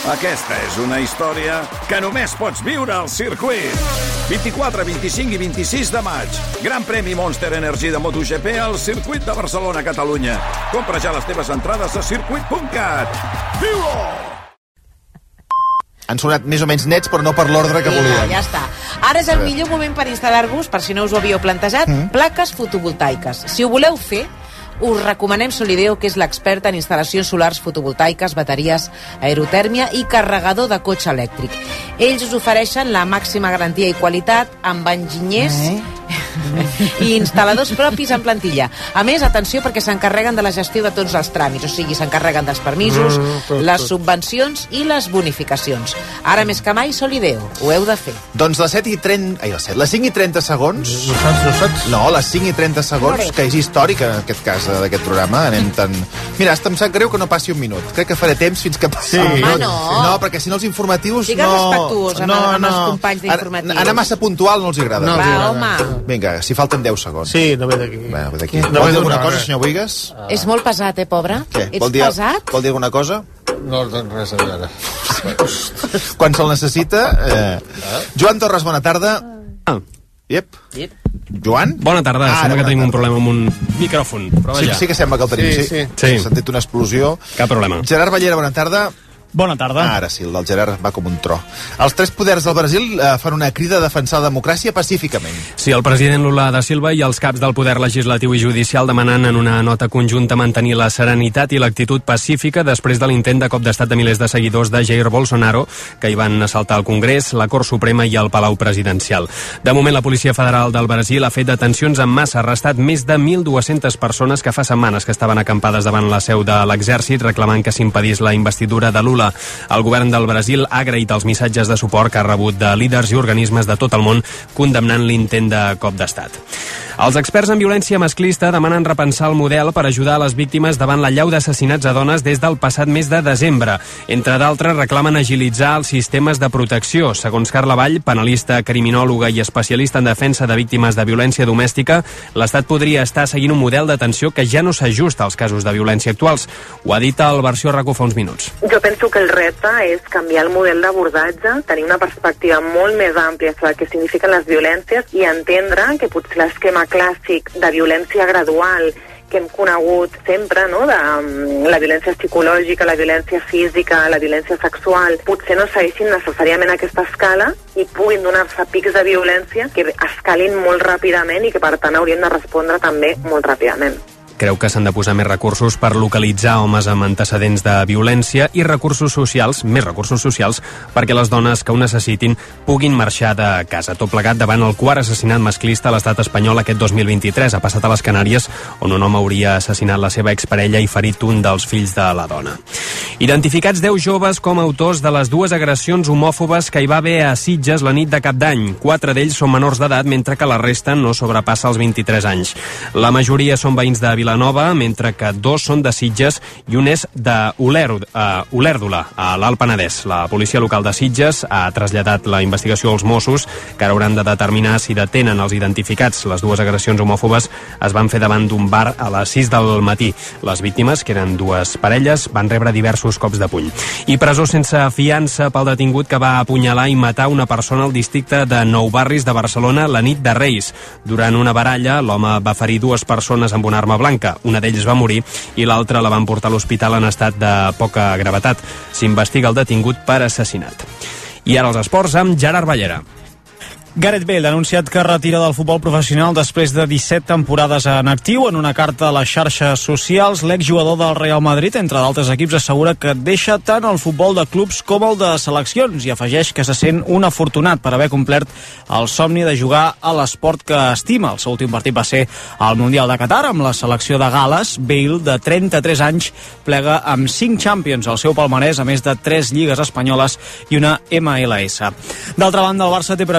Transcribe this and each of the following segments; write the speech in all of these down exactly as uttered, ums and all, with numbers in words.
Aquesta és una història que només pots viure al circuit. vint-i-quatre, vint-i-cinc i vint-i-sis de maig. Gran premi Monster Energy de MotoGP al circuit de Barcelona, Catalunya. Compra ja les teves entrades a circuit punt cat. Viu-ho! Han sonat més o menys nets, però no per l'ordre que volíem. Ja està. Ara és el millor moment per instal·lar-vos, per si no us ho havíeu plantejat, mm. plaques fotovoltaiques. Si ho voleu fer, us recomanem Solideo, que és l'experta en instal·lacions solars fotovoltaiques, bateries, aerotèrmia i carregador de cotxe elèctric. Ells us ofereixen la màxima garantia i qualitat amb enginyers eh? i instal·ladors propis en plantilla. A més, atenció, perquè s'encarreguen de la gestió de tots els tràmits, o sigui, s'encarreguen dels permisos, mm, les subvencions i les bonificacions. Ara més que mai, Solideo, ho heu de fer. Doncs les set i trenta... Ai, les set, les cinc i trenta segons... No saps, no saps? No, les cinc i trenta segons, que és històric en aquest cas d'aquest programa. Anem tan... Mira, em sap greu que no passi un minut. Crec que faré temps fins que passi sí. un minut. Home, no. No, perquè si no els informatius... Digues no... respectuós amb, no, amb no. els companys d'informatius. Anar massa puntual no els agrada. No, va, home. Vinga, si falten deu segons. Sí, no ve d'aquí. Bé, ve d'aquí. No Vol ve dir alguna d'una cosa, hora. senyor Boigas? Uh. És molt pesat, eh, pobre? Què? Ets Vol dir, pesat? vol dir alguna cosa? No tens res a veure. Quan se'l necessita... Eh... Joan Torres, bona tarda. Ah. Yep. Yep. Joan? Bona tarda, Ah, sembla bona que tenim tarda. un problema amb un micròfon, però Sí, vaja, sí que sembla que el tenim, Sí, sí. sí. Sí. He sentit una explosió. cap problema. Gerard Ballera, bona tarda. Bona tarda. Ah, ara sí, el del Gerard va com un tro. Els tres poders del Brasil eh, fan una crida a defensar la democràcia pacíficament. Sí, el president Lula da Silva i els caps del poder legislatiu i judicial demanen en una nota conjunta mantenir la serenitat i l'actitud pacífica després de l'intent de cop d'estat de milers de seguidors de Jair Bolsonaro, que hi van assaltar el Congrés, la Cort Suprema i el Palau Presidencial. De moment, la Policia Federal del Brasil ha fet detencions en massa, ha arrestat més de mil dues-centes persones que fa setmanes que estaven acampades davant la seu de l'exèrcit reclamant que s'impedís la investidura de Lula. El govern del Brasil ha agraït els missatges de suport que ha rebut de líders i organismes de tot el món condemnant l'intent de cop d'estat. Els experts en violència masclista demanen repensar el model per ajudar a les víctimes davant la llau d'assassinats a dones des del passat mes de desembre. Entre d'altres, reclamen agilitzar els sistemes de protecció. Segons Carla Vall, penalista, criminòloga i especialista en defensa de víctimes de violència domèstica, l'Estat podria estar seguint un model d'atenció que ja no s'ajusta als casos de violència actuals. Ho ha dit el Versió RAC u fa uns minuts. Jo penso que el repte és canviar el model d'abordatge, tenir una perspectiva molt més àmplia sobre el que signifiquen les violències i entendre que potser l'esquema clàssic de violència gradual que hem conegut sempre, no?, de um, la violència psicològica, la violència física, la violència sexual, potser no segueixin necessàriament aquesta escala i puguin donar-se pics de violència que escalin molt ràpidament i que, per tant, haurien de respondre també molt ràpidament. Creu que s'han de posar més recursos per localitzar homes amb antecedents de violència i recursos socials, més recursos socials, perquè les dones que ho necessitin puguin marxar de casa. Tot plegat davant el quart assassinat masclista a l'estat espanyol aquest dos mil vint-i-tres. Ha passat a les Canàries, on un home hauria assassinat la seva exparella i ferit un dels fills de la dona. Identificats deu joves com a autors de les dues agressions homòfobes que hi va haver a Sitges la nit de Cap d'Any. Quatre d'ells són menors d'edat, mentre que la resta no sobrepassa els vint-i-tres anys. La majoria són veïns de Vilanova, mentre que dos són de Sitges i un és d'Olèrdola, a l'Alt Penedès. La policia local de Sitges ha traslladat la investigació als Mossos, que ara hauran de determinar si detenen els identificats. Les dues agressions homòfobes es van fer davant d'un bar a les sis del matí. Les víctimes, que eren dues parelles, van rebre diversos cops de puny. I presó sense fiança pel detingut que va apunyalar i matar una persona al districte de Nou Barris de Barcelona la nit de Reis. Durant una baralla, l'home va ferir dues persones amb una arma blanca. Una d'ells va morir i l'altra la van portar a l'hospital en estat de poca gravetat. S'investiga el detingut per assassinat. I ara els esports amb Gerard Ballera. Gareth Bale ha anunciat que retira del futbol professional després de disset temporades en actiu. En una carta a les xarxes socials, l'exjugador del Real Madrid, entre d'altres equips, assegura que deixa tant el futbol de clubs com el de seleccions i afegeix que se sent un afortunat per haver complert el somni de jugar a l'esport que estima. El seu últim partit va ser al Mundial de Qatar amb la selecció de Gal·les. Bale, de trenta-tres anys, plega amb cinc Champions al seu palmarès, a més de tres lligues espanyoles i una M L S. D'altra banda, el Barça té previst presentar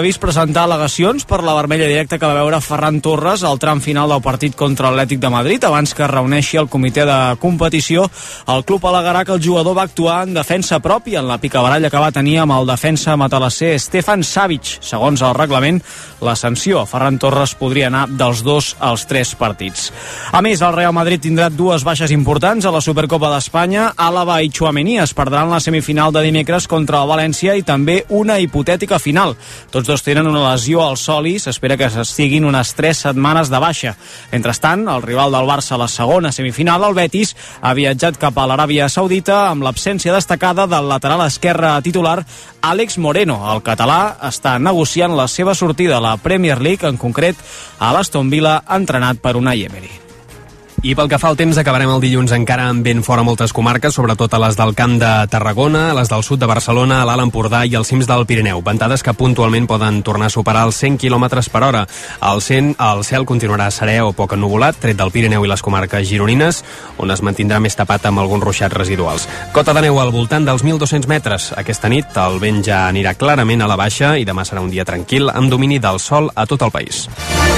presentar al·legacions per la vermella directa que va veure Ferran Torres al tram final del partit contra l'Atlètic de Madrid. Abans que es reuneixi el comitè de competició, el club al·legarà que el jugador va actuar en defensa pròpia en la picabaralla que va tenir amb el defensa matalasser Stefan Savic. Segons el reglament, la sanció a Ferran Torres podria anar dels dos als tres partits. A més, el Real Madrid tindrà dues baixes importants a la Supercopa d'Espanya. Àlava i Tchouaméni es perdran la semifinal de dimecres contra el València i també una hipotètica final. Tots dos tenen una lesió al soli, s'espera que s'estiguin unes tres setmanes de baixa. Mentrestant, el rival del Barça a la segona semifinal, el Betis, ha viatjat cap a l'Aràbia Saudita amb l'absència destacada del lateral esquerre titular Àlex Moreno. El català està negociant la seva sortida a la Premier League, en concret a l'Aston Villa, entrenat per Unai Emery. I pel que fa al temps, acabarem el dilluns encara amb vent fora moltes comarques, sobretot a les del Camp de Tarragona, a les del sud de Barcelona, a l'Alt Empordà i als cims del Pirineu. Ventades que puntualment poden tornar a superar els cent quilòmetres per hora. Al cent, el cel continuarà serè o poc ennuvolat, tret del Pirineu i les comarques gironines, on es mantindrà més tapat amb alguns ruixats residuals. Cota de neu al voltant dels mil dos-cents metres. Aquesta nit el vent ja anirà clarament a la baixa i demà serà un dia tranquil amb domini del sol a tot el país.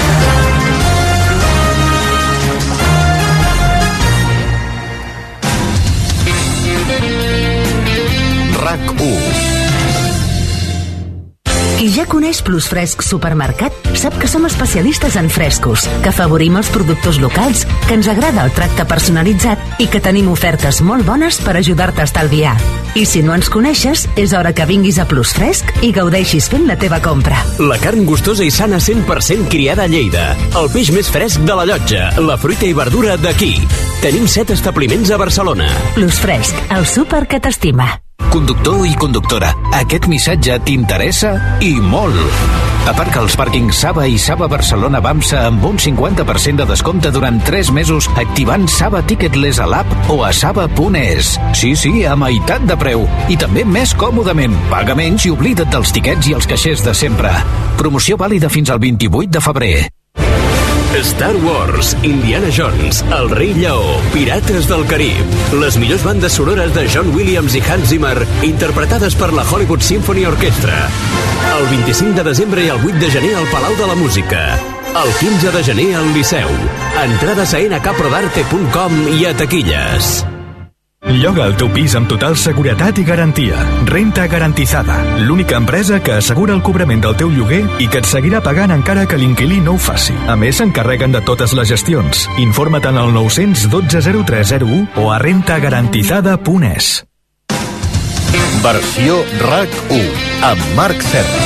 RAC u. Qui ja coneix Plus Fresc Supermercat sap que som especialistes en frescos, que afavorim els productors locals, que ens agrada el tracte personalitzat i que tenim ofertes molt bones per ajudar-te a estalviar. I si no ens coneixes, és hora que vinguis a Plus Fresc i gaudeixis fent la teva compra. La carn gustosa i sana cent per cent criada a Lleida. El peix més fresc de la Llotja. La fruita i verdura d'aquí. Tenim set establiments a Barcelona. Plus Fresc, el súper que t'estima. Conductor i conductora, aquest missatge t'interessa i molt. Aparca als pàrquings Saba i Saba Barcelona Bamsa amb un cinquanta per cent de descompte durant tres mesos activant Saba Ticketless a l'app o a saba punt es. Sí, sí, a meitat de preu. I també més còmodament. Paga menys i oblida't dels tiquets i els caixers de sempre. Promoció vàlida fins al vint-i-vuit de febrer. Star Wars, Indiana Jones, El Rei Lleó, Pirates del Carib. Les millors bandes sonores de John Williams i Hans Zimmer, interpretades per la Hollywood Symphony Orchestra. El vint-i-cinc de desembre i el vuit de gener al Palau de la Música. El quinze de gener al Liceu. Entrades a ene ka prodarte punt com i a taquilles. Lloga el teu pis amb total seguretat i garantia. Renta Garantizada, l'única empresa que assegura el cobrament del teu lloguer i que et seguirà pagant encara que l'inquilí no ho faci. A més, s'encarreguen de totes les gestions. Informa't al nou cents dotze zero tres zero u o a renta garantizada punt es. Versió RAC u amb Marc Serra.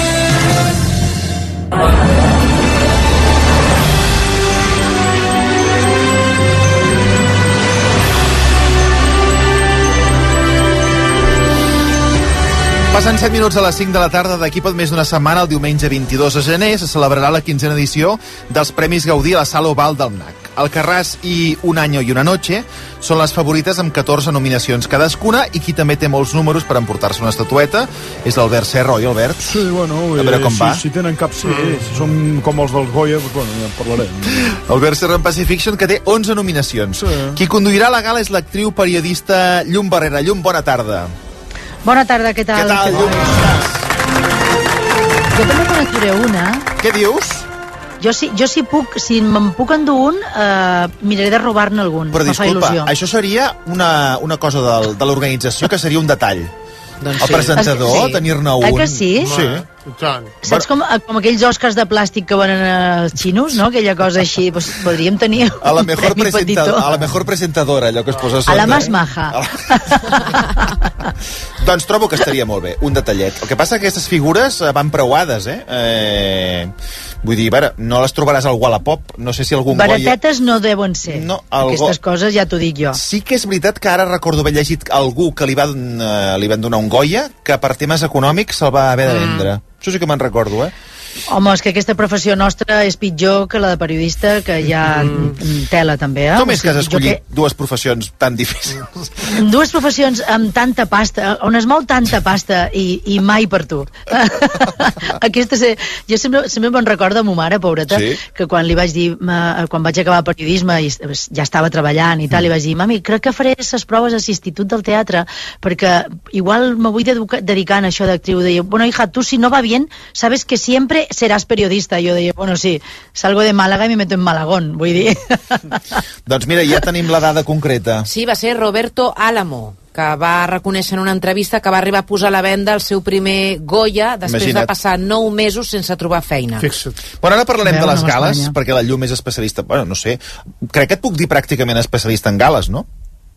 Passen set minuts a les cinc de la tarda. D'aquí pot més d'una setmana, el diumenge vint-i-dos de gener, se celebrarà la quinzena edició dels Premis Gaudí a la Sala Oval del N A C. Alcarràs i Un año y una noche són les favorites amb catorze nominacions cadascuna, i qui també té molts números per emportar-se una estatueta és l'Albert Serra, oi, Albert? Sí, bueno, a veure com si, va. si tenen cap sí, mm. si són com els dels Goya, doncs bueno, ja en parlarem. Albert Serra en Pacifiction, que té onze nominacions. Sí. Qui conduirà la gala és l'actriu periodista Llum Barrera. Llum, bona tarda. Bona tarda, què tal? Què tal, Llum? Jo també connectaré una. Què dius? Jo si, jo si puc, si me'n puc endur un, eh, miraré de robar-ne algun. Però disculpa, il·lusió. això seria una, una cosa del, de l'organització que seria un detall. Doncs el sí. presentador, sí. tenir-ne un... Eh que sí? Sí. Saps com, com aquells Oscars de plàstic que venen als xinos, no? Aquella cosa així, doncs podríem tenir a la mejor un premi petitó. A la mejor presentadora, allò que es posa a sota. A la més eh? maja. Doncs trobo que estaria molt bé, un detallet. El que passa que aquestes figures van preuades, eh? eh vull dir, vera, no les trobaràs al Wallapop, no sé si algun Baratetes Goya... no deuen ser, no, algo... aquestes coses ja t'ho dic jo. Sí que és veritat que ara recordo haver llegit algú que li, va, uh, li van donar un Goya, que per temes econòmics se'l va haver de vendre. Mm. Això sí que me'n recordo, eh? Home, és que aquesta professió nostra és pitjor que la de periodista, que ja mm. tela també, eh? Com és que has escollit que... dues professions tan difícils? Dues professions amb tanta pasta, on es mou tanta pasta i, i mai per tu. Aquesta se... Jo sempre, sempre me'n recordo de ma mare, pobreta, sí? Que quan li vaig dir, quan vaig acabar periodisme i ja estava treballant i tal, mm. li vaig dir, mami, crec que faré les proves a l'Institut del Teatre, perquè igual me vull dedicar a això d'actriu. Deia, bueno, hija, tu si no va bien, sabes que siempre que seràs periodista. Jo deia, bueno, sí, salgo de Màlaga i me meto en Malagón, vull dir. Doncs mira, ja tenim la dada concreta. Sí, va ser Roberto Álamo, que va reconèixer en una entrevista que va arribar a posar a la venda el seu primer Goya després Imagina't. de passar nou mesos sense trobar feina. Fixa't. Bueno, ara parlarem Veu, de les no gales, m'estranya. perquè la Llum és especialista... Bueno, no sé, crec que et puc dir pràcticament especialista en gales, no?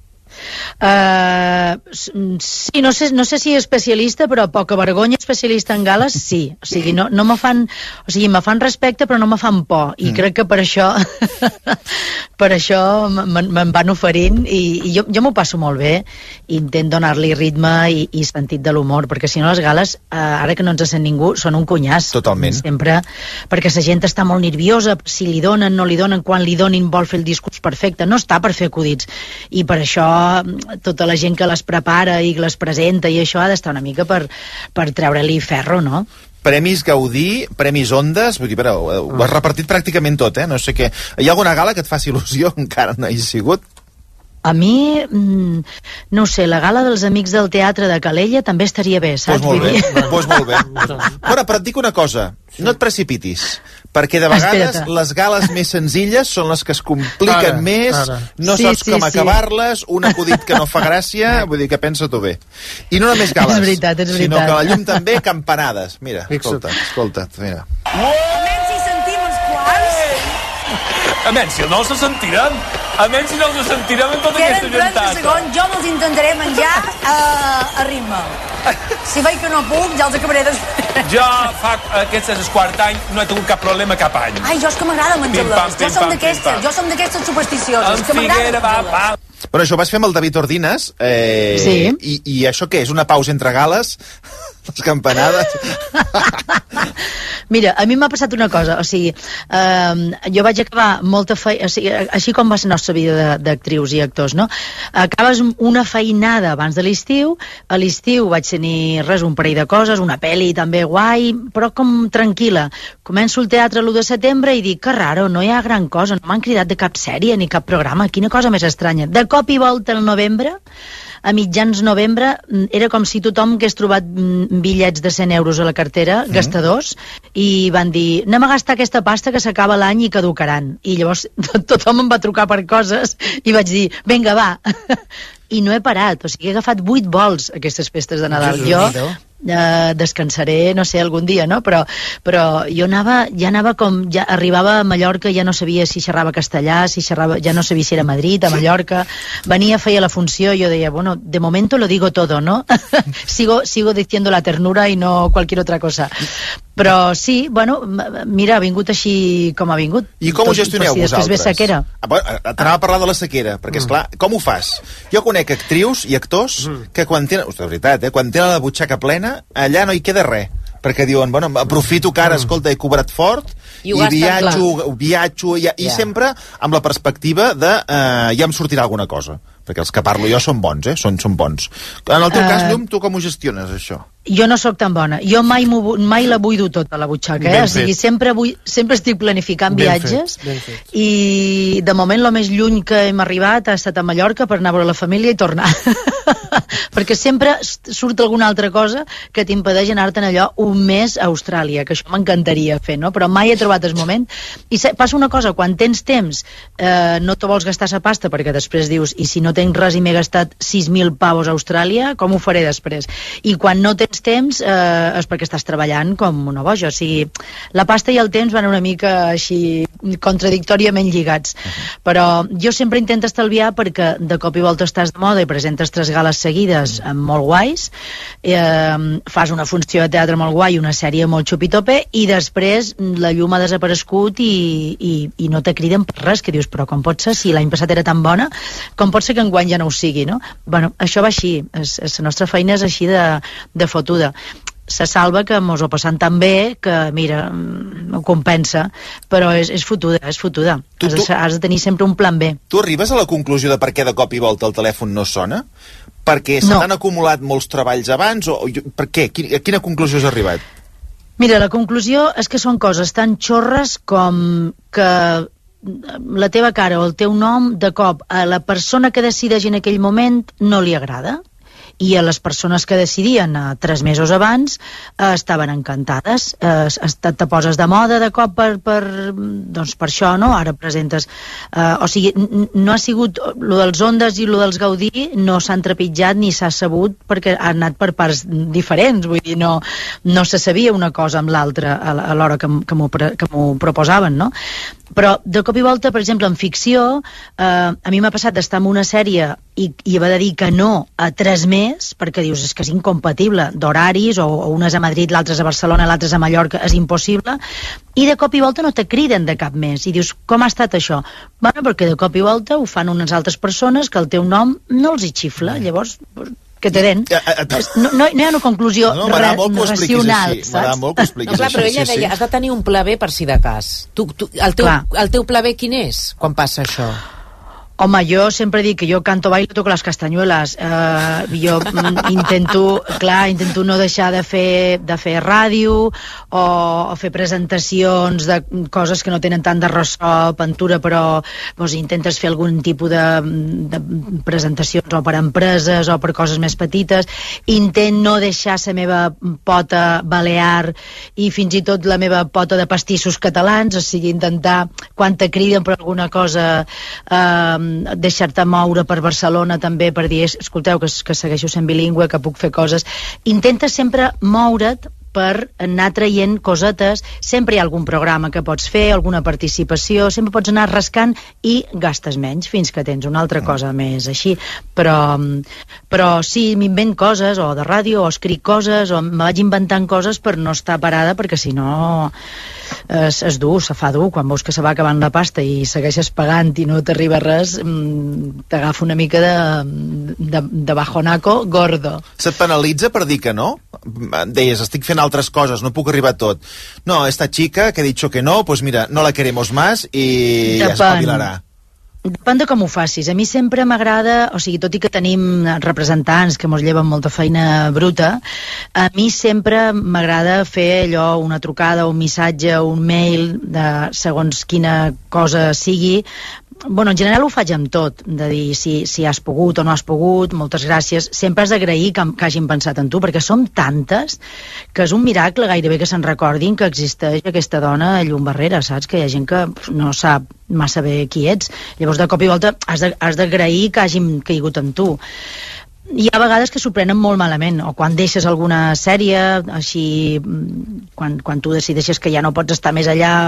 Uh, sí, no sé, no sé si especialista, però poca vergonya especialista en gales, sí. O sigui, no, no me fan... O sigui, me fan respecte, però no me fan por. I mm. crec que per això per això me'n me van oferint i, i jo, jo m'ho passo molt bé i intent donar-li ritme i, i sentit de l'humor, perquè si no les gales, uh, ara que no ens sent ningú, són un cunyàs. Totalment. Sempre, perquè la gent està molt nerviosa, si li donen, no li donen, quan li donin vol fer el discurs perfecte, no està per fer acudits. I per això tota la gent que les prepara i les presenta i això ha d'estar una mica per, per treure-li ferro, no? Premis Gaudí, Premis Ondas, vull dir, però, ho has repartit pràcticament tot, eh? No sé què. Hi ha alguna gala que et faci il·lusió? Encara no hi ha sigut? A mi, mm, no ho sé, la gala dels Amics del Teatre de Calella també estaria bé, saps? Pues molt Vull bé, dir? pues molt bé. Bueno, però et dic una cosa, no et precipitis, perquè de vegades Espera't. les gales més senzilles són les que es compliquen Ara, més, ara. no Sí, saps sí, com sí. acabar-les, un acudit que no fa gràcia, vull dir que pensa-t'ho bé. I no només gales, És veritat, és sinó veritat. que la Llum també campanades. Mira, Fixa't. escolta, escolta, mira. Almenys si sentim els quals... Almenys si no se sentiran. Almenys si no se sentiran en tota aquesta Queden trenta gentassa. segons, jo me'ls intentaré menjar a, a ritme. Si veig que no puc, ja els acabaré de... Jo fa aquest és el quart any, no he tingut cap problema cap any. Ai, jo és que m'agrada Pim, pam, menjar-les. Jo pim, som pam, d'aquestes, pim, pam. jo som d'aquestes supersticioses. En Que m'agrada Figuera va, menjar-les. va. Però això ho vas fer amb el David Ordines, eh, Sí. i, i això què és? Una pausa entre gales? Les campanades? Mira, a mi m'ha passat una cosa, o sigui, eh, jo vaig acabar molta feina, o sigui, així com va ser la nostra vida d'actrius i actors, no? Acabes una feinada abans de l'estiu, a l'estiu vaig tenir res, un parell de coses, una pel·li també guai, però com tranquil·la. Començo el teatre l'u de setembre i dic, que raro, no hi ha gran cosa, no m'han cridat de cap sèrie ni cap programa, quina cosa més estranya. De cop i volta al novembre, a mitjans novembre, era com si tothom hagués trobat bitllets de cent euros a la cartera, mm. gastadors, i van dir, anem a gastar aquesta pasta que s'acaba l'any i caducaran. I llavors tothom em va trucar per coses i vaig dir, vinga, va. I no he parat, o sigui, he agafat vuit vols aquestes festes de Nadal. Jesus, jo Déu. eh, descansaré, no sé, algun dia, no? Però, però jo anava, ja anava com, ja arribava a Mallorca, ja no sabia si xerrava castellà, si xerrava, ja no sabia si era a Madrid, a Mallorca, venia, feia la funció, jo deia, bueno, de momento lo digo todo, ¿no? sigo, sigo diciendo la ternura y no cualquier otra cosa. Però sí, bueno, mira, ha vingut així com ha vingut. I com ho gestioneu si vosaltres? Després ve sequera. Ah, bueno, t'anava a parlar de la sequera, perquè, esclar, com ho fas? Jo conec actrius i actors que quan tenen, ostres, de veritat, eh, quan tenen la butxaca plena, allà no hi queda res, perquè diuen, bueno, aprofito que ara, escolta, he cobrat fort, I i, ho gasten, viatjo, viatjo, i, i Ja. sempre amb la perspectiva de eh, ja em sortirà alguna cosa, perquè els que parlo jo són bons, eh? Són, són bons. En el teu Eh, cas, Llum, tu com ho gestiones, això? Jo no sóc tan bona. Jo mai, mai la buido tota, la butxaca. Eh? Ben O sigui, fet. sempre, vull, sempre estic planificant Ben viatges fet, ben fet. i de moment el més lluny que hem arribat ha estat a Mallorca per anar a veure la família i tornar. Perquè sempre surt alguna altra cosa que t'impedeix anar-te'n allò un mes a Austràlia, que això m'encantaria fer, no? Però mai he trobat el moment. I se, passa una cosa, quan tens temps eh, no te vols gastar sa pasta perquè després dius, i si no tenc res i m'he gastat sis mil pavos a Austràlia, com ho faré després? I quan no tens temps eh, és perquè estàs treballant com una boja. O sigui, la pasta i el temps van una mica així contradictòriament lligats. Però jo sempre intento estalviar perquè de cop i volta estàs de moda i presentes tres gales seguides amb molt guais, eh, fas una funció de teatre molt guai, una sèrie molt xupitope i després la llum ha desaparegut i, i, i no te criden per res, que dius, però com pot ser si l'any passat era tan bona, com pot ser que enguany ja no ho sigui, no? Bueno, això va així, és, és, la nostra feina és així de, de fotuda. Se salva que mos ho passant tan bé que, mira, ho compensa, però és, és fotuda, és fotuda. Tu, tu... Has, de, has de tenir sempre un plan B. Tu arribes a la conclusió de per què de cop i volta el telèfon no sona? Perquè se No. t'han acumulat molts treballs abans? O, o per què? Quina, a quina conclusió has arribat? Mira, la conclusió és que són coses tan xorres com que la teva cara o el teu nom, de cop, a la persona que decideix en aquell moment no li agrada. i a les persones que decidien uh, tres mesos abans uh, estaven encantades. Uh, te poses de moda de cop per, per, doncs per això, no? Ara presentes... Uh, o sigui, no ha sigut... Lo dels Ondes i lo dels Gaudí no s'han trepitjat ni s'ha sabut perquè ha anat per parts diferents, vull dir, no, no se sabia una cosa amb l'altra a, a l'hora que, que m'ho proposaven, no? Però de cop i volta, per exemple, en ficció, eh, a mi m'ha passat d'estar en una sèrie i, i haver de dir que no a tres més, perquè dius, és que és incompatible d'horaris, o, o unes a Madrid, l'altres a Barcelona, l'altres a Mallorca, és impossible, i de cop i volta no te criden de cap més, i dius, com ha estat això? Bueno, perquè de cop i volta ho fan unes altres persones que el teu nom no els hi xifla, llavors... que te den. No, no, no hi ha una conclusió no, no, ra racional, així. M'agrada molt que ho expliquis no, clar, però ella sí, deia, sí. has de tenir un pla B per si de cas. Tu, tu, el, teu, el teu pla B quin és, quan passa això? Home, jo sempre dic que jo canto, bailo, toco les castanyueles. Uh, jo intento, clar, intento no deixar de fer, de fer ràdio o, o fer presentacions de coses que no tenen tant de ressò, pintura, però doncs, intentes fer algun tipus de, de presentacions o per empreses o per coses més petites. Intent no deixar la meva pota balear i fins i tot la meva pota de pastissos catalans, o sigui, intentar, quan te criden per alguna cosa... Eh, deixar-te moure per Barcelona també per dir, escolteu, que, que segueixo sent bilingüe, que puc fer coses. Intenta sempre moure't per anar traient cosetes. Sempre hi ha algun programa que pots fer, alguna participació, sempre pots anar rascant i gastes menys fins que tens una altra cosa més així. Però, però sí, m'invent coses, o de ràdio, o escric coses, o me vaig inventant coses per no estar parada, perquè si no es, es dur, se fa dur. Quan veus que se va acabant la pasta i segueixes pagant i no t'arriba res, t'agafa una mica de, de, de bajonaco gordo. Se't penalitza per dir que no? Deies, estic fent altres coses, no puc arribar a tot. No, esta chica que ha dicho que no, pues mira, no la queremos más i ja espavilarà. Depèn de com ho facis. A mi sempre m'agrada, o sigui, tot i que tenim representants que mos lleven molta feina bruta, a mi sempre m'agrada fer allò, una trucada, un missatge, un mail, de segons quina cosa sigui. Bueno, en general ho faig amb tot, de dir si, si has pogut o no has pogut, moltes gràcies. Sempre has d'agrair que, que hagin pensat en tu, perquè som tantes que és un miracle gairebé que se'n recordin que existeix aquesta dona a llum barrera, saps? Que hi ha gent que no sap massa bé qui ets. Llavors, de cop i volta, has d'agrair que hagin caigut en tu. Hi ha vegades que s'ho prenen molt malament, o quan deixes alguna sèrie, així, quan, quan tu decideixes que ja no pots estar més allà,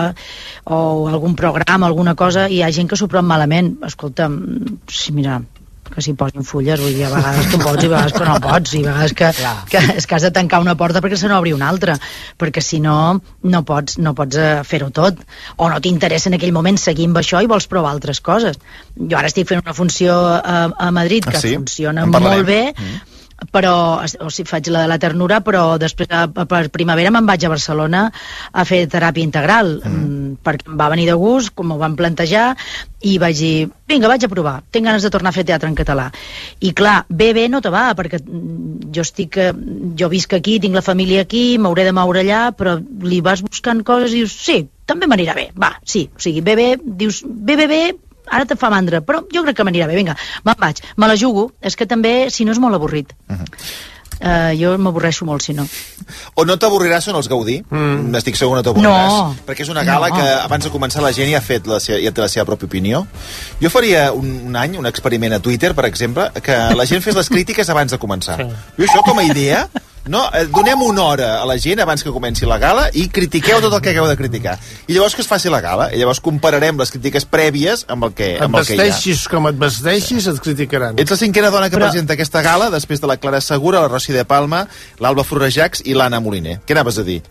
o algun programa, alguna cosa, i hi ha gent que s'ho pren malament. Escolta, sí, mira, que s'hi posin fulles, vull dir, a vegades que pots i a vegades que no pots, i a vegades que, que, és que has de tancar una porta perquè se n'obri una altra, perquè si no, no pots, no pots fer-ho tot, o no t'interessa en aquell moment seguir amb això i vols provar altres coses. Jo ara estic fent una funció a, a Madrid que ah, sí? funciona molt bé, mm. però, o sigui, faig la de la ternura, però després a, a, per primavera me'n vaig a Barcelona a fer teràpia integral, mm. perquè em va venir de gust, com ho van plantejar, i vaig dir, vinga, vaig a provar, tinc ganes de tornar a fer teatre en català. I clar, bé, bé no te va, perquè jo estic, jo visc aquí, tinc la família aquí, m'hauré de moure allà, però li vas buscant coses i dius, sí, també m'anirà bé, va, sí, o sigui, bé, bé, dius, bé, bé, bé, ara te fa mandra, però jo crec que m'anirà bé, vinga, me'n vaig, me la jugo, és que també, si no, és molt avorrit. Uh -huh. Uh, jo m'avorreixo molt, si no. O no t'avorriràs són els Gaudí, mm. estic segur no t'avorriràs, no. perquè és una gala no. que abans de començar la gent ja ha fet la seva, ja té la seva pròpia opinió. Jo faria un, un any, un experiment a Twitter, per exemple, que la gent fes les crítiques abans de començar. Sí. Jo això com a idea... No, donem una hora a la gent abans que comenci la gala i critiqueu tot el que hagueu de criticar. I llavors que es faci la gala. I llavors compararem les crítiques prèvies amb el que, amb el que hi ha. Et vesteixis com et vesteixis, et criticaran. Ets la cinquena dona que Però... presenta aquesta gala després de la Clara Segura, la Rossi de Palma, l'Alba Forrejacs i l'Anna Moliner. Què anaves a dir?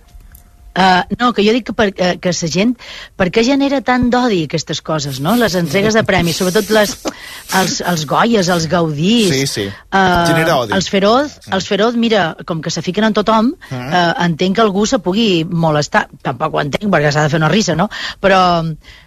Uh, no, que jo dic que, per, uh, que la gent, per què genera tant d'odi aquestes coses, no? Les entregues de premis, sobretot les, els, els Goyes, els Gaudís, sí, sí. Uh, genera odi. Els Feroz, els Feroz, mira, com que se fiquen en tothom, uh, entenc que algú se pugui molestar, tampoc ho entenc perquè s'ha de fer una risa, no? Però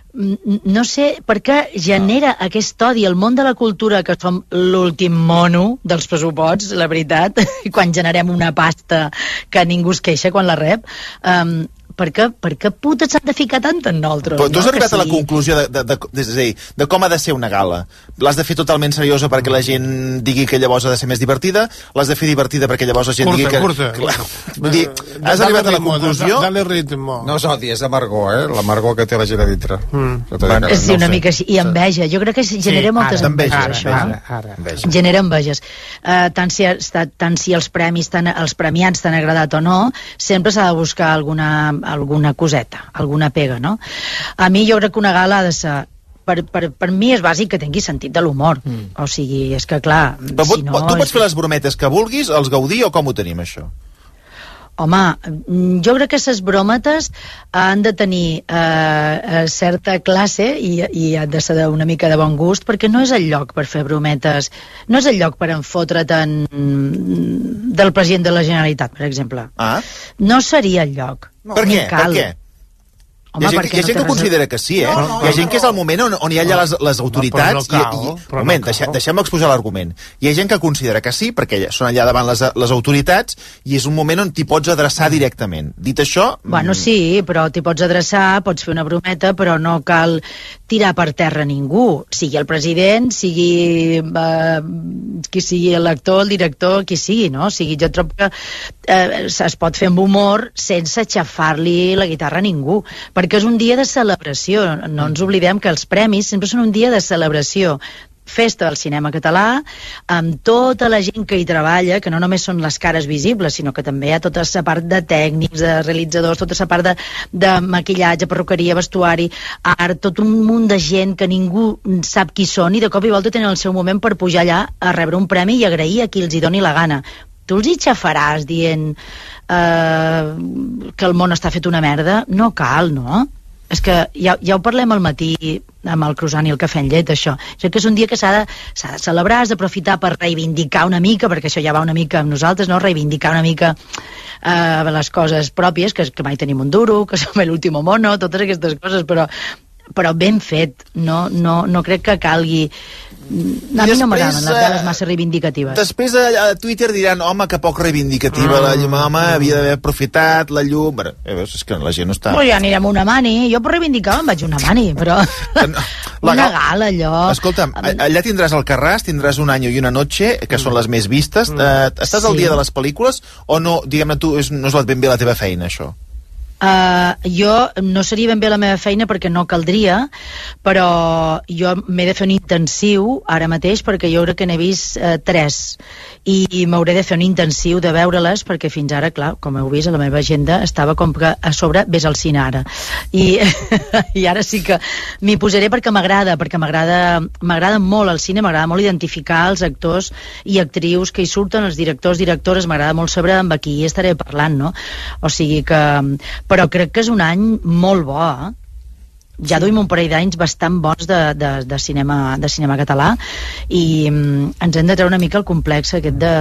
no sé per què genera aquest odi al món de la cultura, que som l'últim mono dels pressuposts, la veritat, quan generem una pasta que ningú es queixa quan la rep. Um, per què, per què puta s'han de ficar tant en nosaltres? Però tu has no? arribat sí. a la conclusió de, de, de, de, de, de com ha de ser una gala. L'has de fer totalment seriosa perquè la gent digui que llavors ha de ser més divertida, l'has de fer divertida perquè llavors la gent curta, digui que... Curta, curta. Vull dir, has dale arribat a la ritmo, conclusió... Dale ritmo. No és odi, és amargor, eh? L'amargor que té la gent a dintre. Mm. Bueno, sí, una no mica així. I enveja. Jo crec que genera sí, moltes ara, enveges, ara, això. Ara, ara. Enveja. Genera enveges. Uh, tant, si, tant si els premis tan, els premiats t'han agradat o no, sempre s'ha de buscar alguna, alguna coseta, alguna pega, no? A mi jo crec que una gala ha de ser... Per, per, per mi és bàsic que tingui sentit de l'humor. Mm. O sigui, és que clar... Però si no, tu pots fer les brometes que vulguis, els gaudir, o com ho tenim, això? Home, jo crec que les bròmetes han de tenir eh, certa classe i, i han de ser una mica de bon gust, perquè no és el lloc per fer brometes, no és el lloc per enfotre't en, del president de la Generalitat, per exemple. Ah? No seria el lloc. No, per què? Per què? Home, hi ha gent, hi ha gent no que considera que sí, eh? No, no, hi ha gent que és el moment on, on hi ha allà les, les autoritats... No, no cal, i, i, moment, no deixem, deixem exposar l'argument. Hi ha gent que considera que sí, perquè són allà davant les, les autoritats, i és un moment on t'hi pots adreçar directament. Dit això... Bueno, sí, però t'hi pots adreçar, pots fer una brometa, però no cal tirar per terra ningú. Sigui el president, sigui eh, qui sigui l'actor, el director, qui sigui, no? O sigui, jo trobo que eh, es pot fer amb humor sense aixafar-li la guitarra a ningú, perquè és un dia de celebració. No ens oblidem que els premis sempre són un dia de celebració. Festa del cinema català, amb tota la gent que hi treballa, que no només són les cares visibles, sinó que també hi ha tota la part de tècnics, de realitzadors, tota la part de, de maquillatge, perruqueria, vestuari, art, tot un munt de gent que ningú sap qui són i de cop i volta tenen el seu moment per pujar allà a rebre un premi i agrair a qui els hi doni la gana. Tu els hi xafaràs dient eh, que el món està fet una merda? No cal, no? És que ja, ja ho parlem al matí amb el croissant i el cafè amb llet, això. És que és un dia que s'ha de, s'ha de celebrar, has d'aprofitar per reivindicar una mica, perquè això ja va una mica amb nosaltres, no? Reivindicar una mica eh, les coses pròpies, que, que mai tenim un duro, que som l'últim mono, totes aquestes coses, però, però ben fet. No, no, no crec que calgui... A mi no m'agraden les gales massa reivindicatives. Després a, a Twitter diran, home, que poc reivindicativa mm. la llum, home, havia d'haver aprofitat la llum... Bueno, veus, és que la gent no està... Però ja anirem una mani, jo per reivindicar em vaig una mani, però... No, una gala, allò... Escolta'm, allà tindràs el Carràs, tindràs Un año y una noche, que mm. són les més vistes. Mm. Uh, estàs al sí. dia de les pel·lícules o no, diguem-ne, tu, és, no és ben bé la teva feina, això? Uh, jo no seria ben bé la meva feina perquè no caldria, però jo m'he de fer un intensiu ara mateix perquè jo crec que n'he vist uh, tres i m'hauré de fer un intensiu de veure-les perquè fins ara, clar, com heu vist a la meva agenda estava com que a sobre ves al cine ara i, i ara sí que m'hi posaré perquè m'agrada perquè m'agrada m'agrada molt el cine, m'agrada molt identificar els actors i actrius que hi surten, els directors, directores, m'agrada molt saber amb qui estaré parlant, no? O sigui que però crec que és un any molt bo, eh? Ja duim un parell d'anys bastant bons de, de, de, cinema, de cinema català i mm, ens hem de treure una mica el complex aquest de,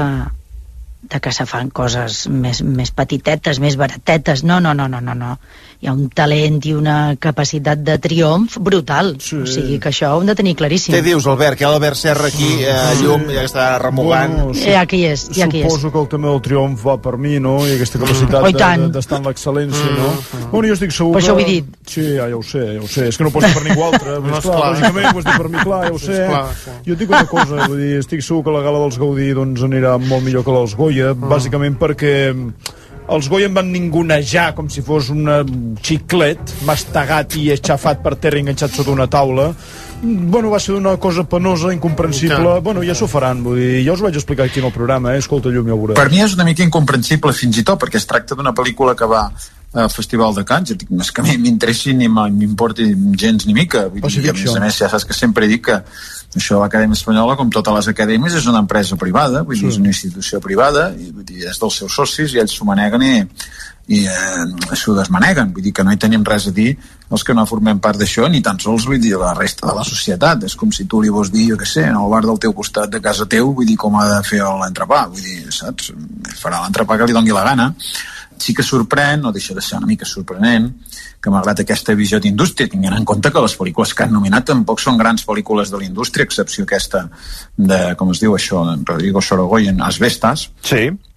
de que se fan coses més, més petitetes, més baratetes. No, no, no, no, no, no. Hi ha un talent i una capacitat de triomf brutal. Sí. O sigui que això ho hem de tenir claríssim. Què dius, Albert? Que l'Albert Serra aquí, eh, llum, ja està remugant. Bueno, sí, ja aquí és, ja aquí és. Suposo que el tema del triomf va per mi, no? I aquesta capacitat mm. de, d'estar en l'excel·lència, mm. no? Mm. Bueno, jo estic segur per que... això ho he dit. Sí, ja, ja ho sé, ja ho sé. És que no pots dir per ningú altre. No, és clar, clar, lògicament, ho has dit per mi, clar, ja ho sé. Clar, clar. Jo et dic una cosa, vull dir, estic segur que la gala dels Gaudí doncs, anirà molt millor que dels Goya, mm. bàsicament perquè els Goya em van ningunejar com si fos un xiclet mastegat i aixafat per terra i enganxat sota una taula. Bueno, va ser una cosa penosa, incomprensible. Bueno, ja s'ho faran, vull dir, ja us ho vaig explicar aquí en el programa, eh? Escolta, llum, ja ho veuràs. Per mi és una mica incomprensible fins i tot, perquè es tracta d'una pel·lícula que va al Festival de Cannes, ja dic, no és que m'interessi ni m'importi gens ni mica, vull dir, a més a més ja saps que sempre dic que això de l'Acadèmia Espanyola, com totes les acadèmies, és una empresa privada, vull dir, sí. és una institució privada, i vull dir, és dels seus socis i ells s'ho maneguen i, i eh, s'ho desmaneguen, vull dir que no hi tenim res a dir els que no formem part d'això, ni tan sols vull dir la resta de la societat. És com si tu li vols dir, jo què sé, en el bar del teu costat de casa teu, vull dir com ha de fer l'entrepà, vull dir, saps? Farà l'entrepà que li doni la gana. Sí que sorprèn, no deixa de ser una mica sorprenent, que malgrat aquesta visió d'indústria, tinguent en compte que les pel·lícules que han nominat tampoc són grans pel·lícules de la indústria, excepció aquesta de, com es diu això, Rodrigo Sorogoyen, Asbestas, sí.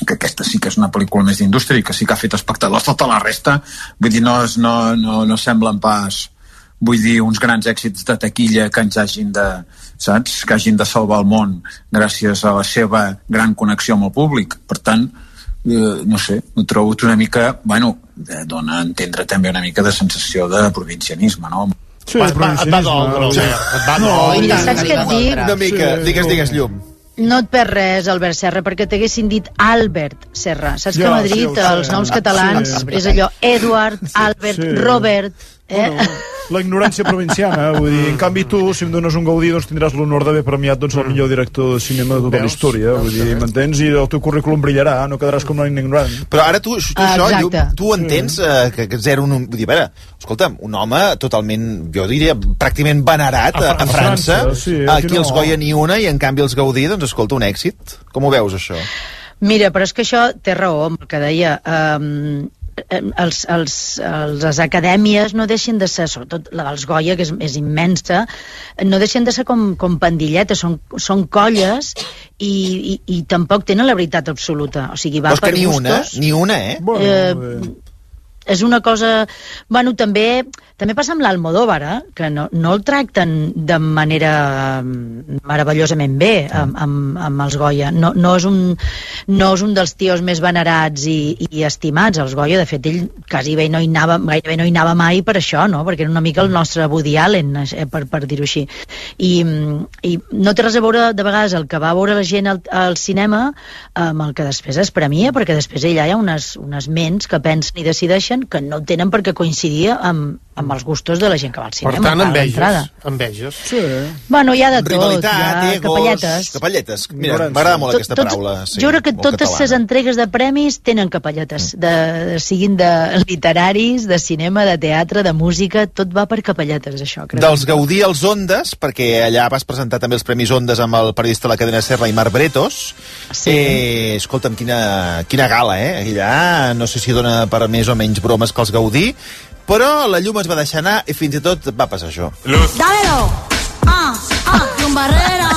que aquesta sí que és una pel·lícula més d'indústria i que sí que ha fet espectadors. Tota la resta, vull dir, no, no, no, no semblen pas, vull dir, uns grans èxits de taquilla que ens hagin de, saps? Que hagin de salvar el món gràcies a la seva gran connexió amb el públic. Per tant, eh, no sé, ho trobo una mica, bueno, dona a entendre també una mica de sensació de provincianisme, no? Sí, et va, et va doldre, et va doldre. Mira, saps què et dic? Una mica, digues, digues, Llum. No et perds res, Albert Serra, perquè t'haguessin dit Albert Serra. Saps que a Madrid sí, els noms catalans sí, és allò Eduard, Albert, sí. Robert... Eh? Bueno, la ignorància provinciana, vull dir, en canvi tu, si em dones un Gaudí, doncs tindràs l'honor d'haver premiat doncs, el millor director de cinema de tota la història, vull dir, m'entens? I el teu currículum brillarà, no quedaràs com un ignorant. Però ara tu, tu Ah, això, exacte. Llum, tu entens eh, que, que zero... Un, vull dir, a veure, escolta'm, un home totalment, jo diria, pràcticament venerat a, a, a França, França, sí, aquí aquí no. els Goya ni una, i en canvi els Gaudí, doncs escolta, un èxit. Com ho veus, això? Mira, però és que això té raó amb el que deia. Um, els, els, els, les acadèmies no deixen de ser, sobretot la dels Goya, que és, és immensa, no deixen de ser com, com pandilletes, són, són colles i, i, i tampoc tenen la veritat absoluta. O sigui, va Vols per que ni gustos. una, ni una, eh? Bueno, eh és una cosa... Bueno, també també passa amb l'Almodóvar, eh? Que no, no el tracten de manera meravellosament bé amb, amb, amb els Goya. No, no, és un, no és un dels tios més venerats i, i estimats, els Goya. De fet, ell quasi bé no hi anava, gairebé no hi anava mai per això, no? Perquè era una mica el nostre Woody Allen, eh, per, per dir-ho així. I, I no té res a veure, de vegades, el que va veure la gent al, al cinema amb el que després es premia, perquè després allà hi ha unes, unes ments que pensen i decideixen que no tenen per què coincidir amb, amb els gustos de la gent que va al cinema. Per tant, enveges. Enveges. Sí. Bueno, hi ha de tot. Rivalitat, hi ha egos, capelletes. Capelletes. Mira, m'agrada molt aquesta paraula. Sí, jo crec que molt totes catalana. les entregues de premis tenen capelletes, de, de, siguin de literaris, de cinema, de teatre, de música, tot va per capelletes, això. Crec. Dels Gaudí als Ondes, perquè allà vas presentar també els Premis Ondes amb el periodista de la cadena Serra, Aimar Bretos. Sí. Eh, escolta'm, quina, quina gala, eh? Allà no sé si dona per més o menys bromes que els Gaudí, però la llum es va deixar anar i fins i tot va passar això. Dámelo. Ah, ah, Barrera.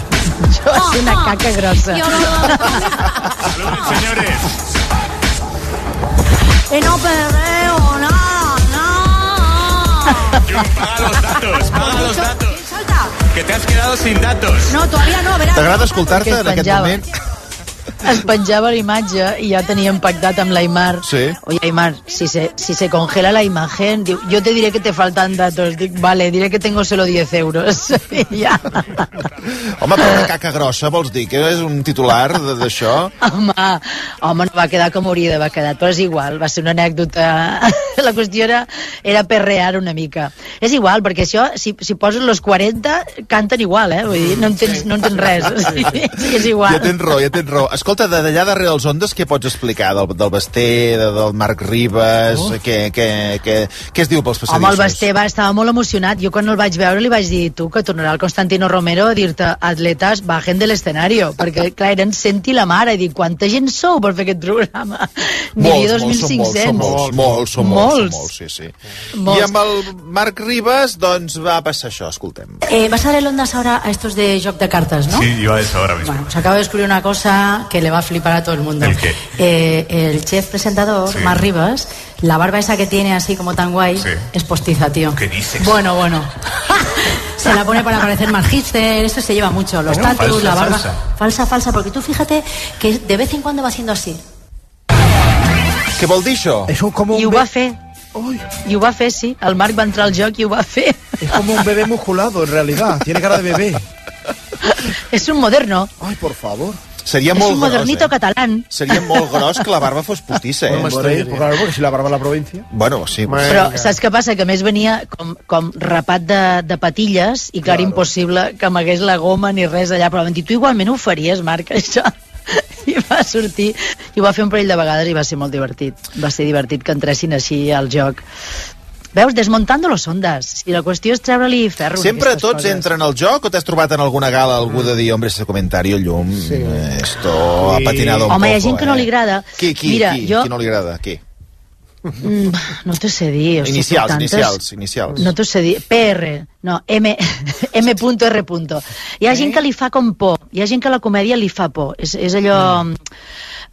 Això és una caca grossa. Yo lo... Señores. Y no perreo, no, no. Paga los datos, paga los datos. Salta. Que te has quedado sin datos. No, todavía no, verás. T'agrada escoltar-te Que es en aquest penjava. moment? Es penjava la imatge i ja teníem pactat amb l'Aimar. Sí. Oye, Aimar, si se, si se congela la imagen, diu, yo te diré que te faltan datos. Dic, vale, diré que tengo solo diez euros. I ja. Home, però una caca grossa, vols dir que és un titular de- d'això? Home, home, no va quedar com hauria d'haver quedat, però és igual, va ser una anècdota. La qüestió era, era perrear una mica. És igual, perquè això, si, si poses los quaranta, canten igual, eh? Vull dir, no entens, no entens res. O sigui, és igual. Ja tens raó, ja tens raó. Escolta, de d'allà darrere els Ondes, què pots explicar? Del, del Basté, de, del Marc Ribas, Oh. què, què, què, què es diu pels passadissos? Home, el Basté va, estava molt emocionat. Jo quan el vaig veure li vaig dir, tu, que tornarà el Constantino Romero a dir-te, atletes, bajen de l'escenario, perquè, clar, eren cent i la mare, i dic, quanta gent sou per fer aquest programa? N'hi havia dos mil cinc-cents. Molts, molts, són molts, Molts. són molts, sí, sí. Molts. I amb el Marc Ribas, doncs, va passar això, escoltem. Eh, vas a dar el ondas ahora a estos de joc de cartas, ¿no? Sí, iba a eso ahora mismo. Bueno, pues acabo de descubrir una cosa que le va a flipar a todo el mundo. ¿El qué? Eh, el chef presentador, Sí. Mar Rivas, la barba esa que tiene así como tan guay, Sí. es postiza, tío. ¿Qué dices? Bueno, bueno. Se la pone para parecer más hipster, eso se lleva mucho. Los Bueno, tatus, falsa, la barba. falsa. falsa, falsa, porque tú fíjate que de vez en cuando va haciendo así. Què vol dir això? És un, com un I ho be- va fer. Ai, I ho va fer, sí. El Marc va entrar al joc i ho va fer. es como un bebé musculado, en realidad. Tiene cara de bebé. És un moderno. Ay, por favor. Seria És molt un gros, modernito eh? catalán. Seria molt gros que la barba fos postissa, eh? Bueno, pues claro, porque si la barba en la provincia. Bueno, sí. Però saps què passa? Que a més venia com, com rapat de, de patilles i clar, Claro. impossible que amagués la goma ni res allà, però van dir, tu igualment ho faries, Marc, això? I va sortir, i ho va fer un parell de vegades i va ser molt divertit. Va ser divertit que entressin així al joc. Veus, desmontando los ondas. Si la qüestió és treure-li ferro. Sempre aquestes tots coses. entren al joc o t'has trobat en alguna gala algú de dir, hombre, ese comentario, Llum, sí. esto ha patinado un Home, poco, hi ha gent que no li eh? agrada. Qui, qui, Mira, qui, jo... qui no li agrada? Qui? Mm, no t'ho sé dir. O sigui, Inicials, tantes... inicials, inicials. No t'ho sé dir. P R, no, M, M.R. Hi ha gent que li fa com por, hi ha gent que la comèdia li fa por. És, és allò...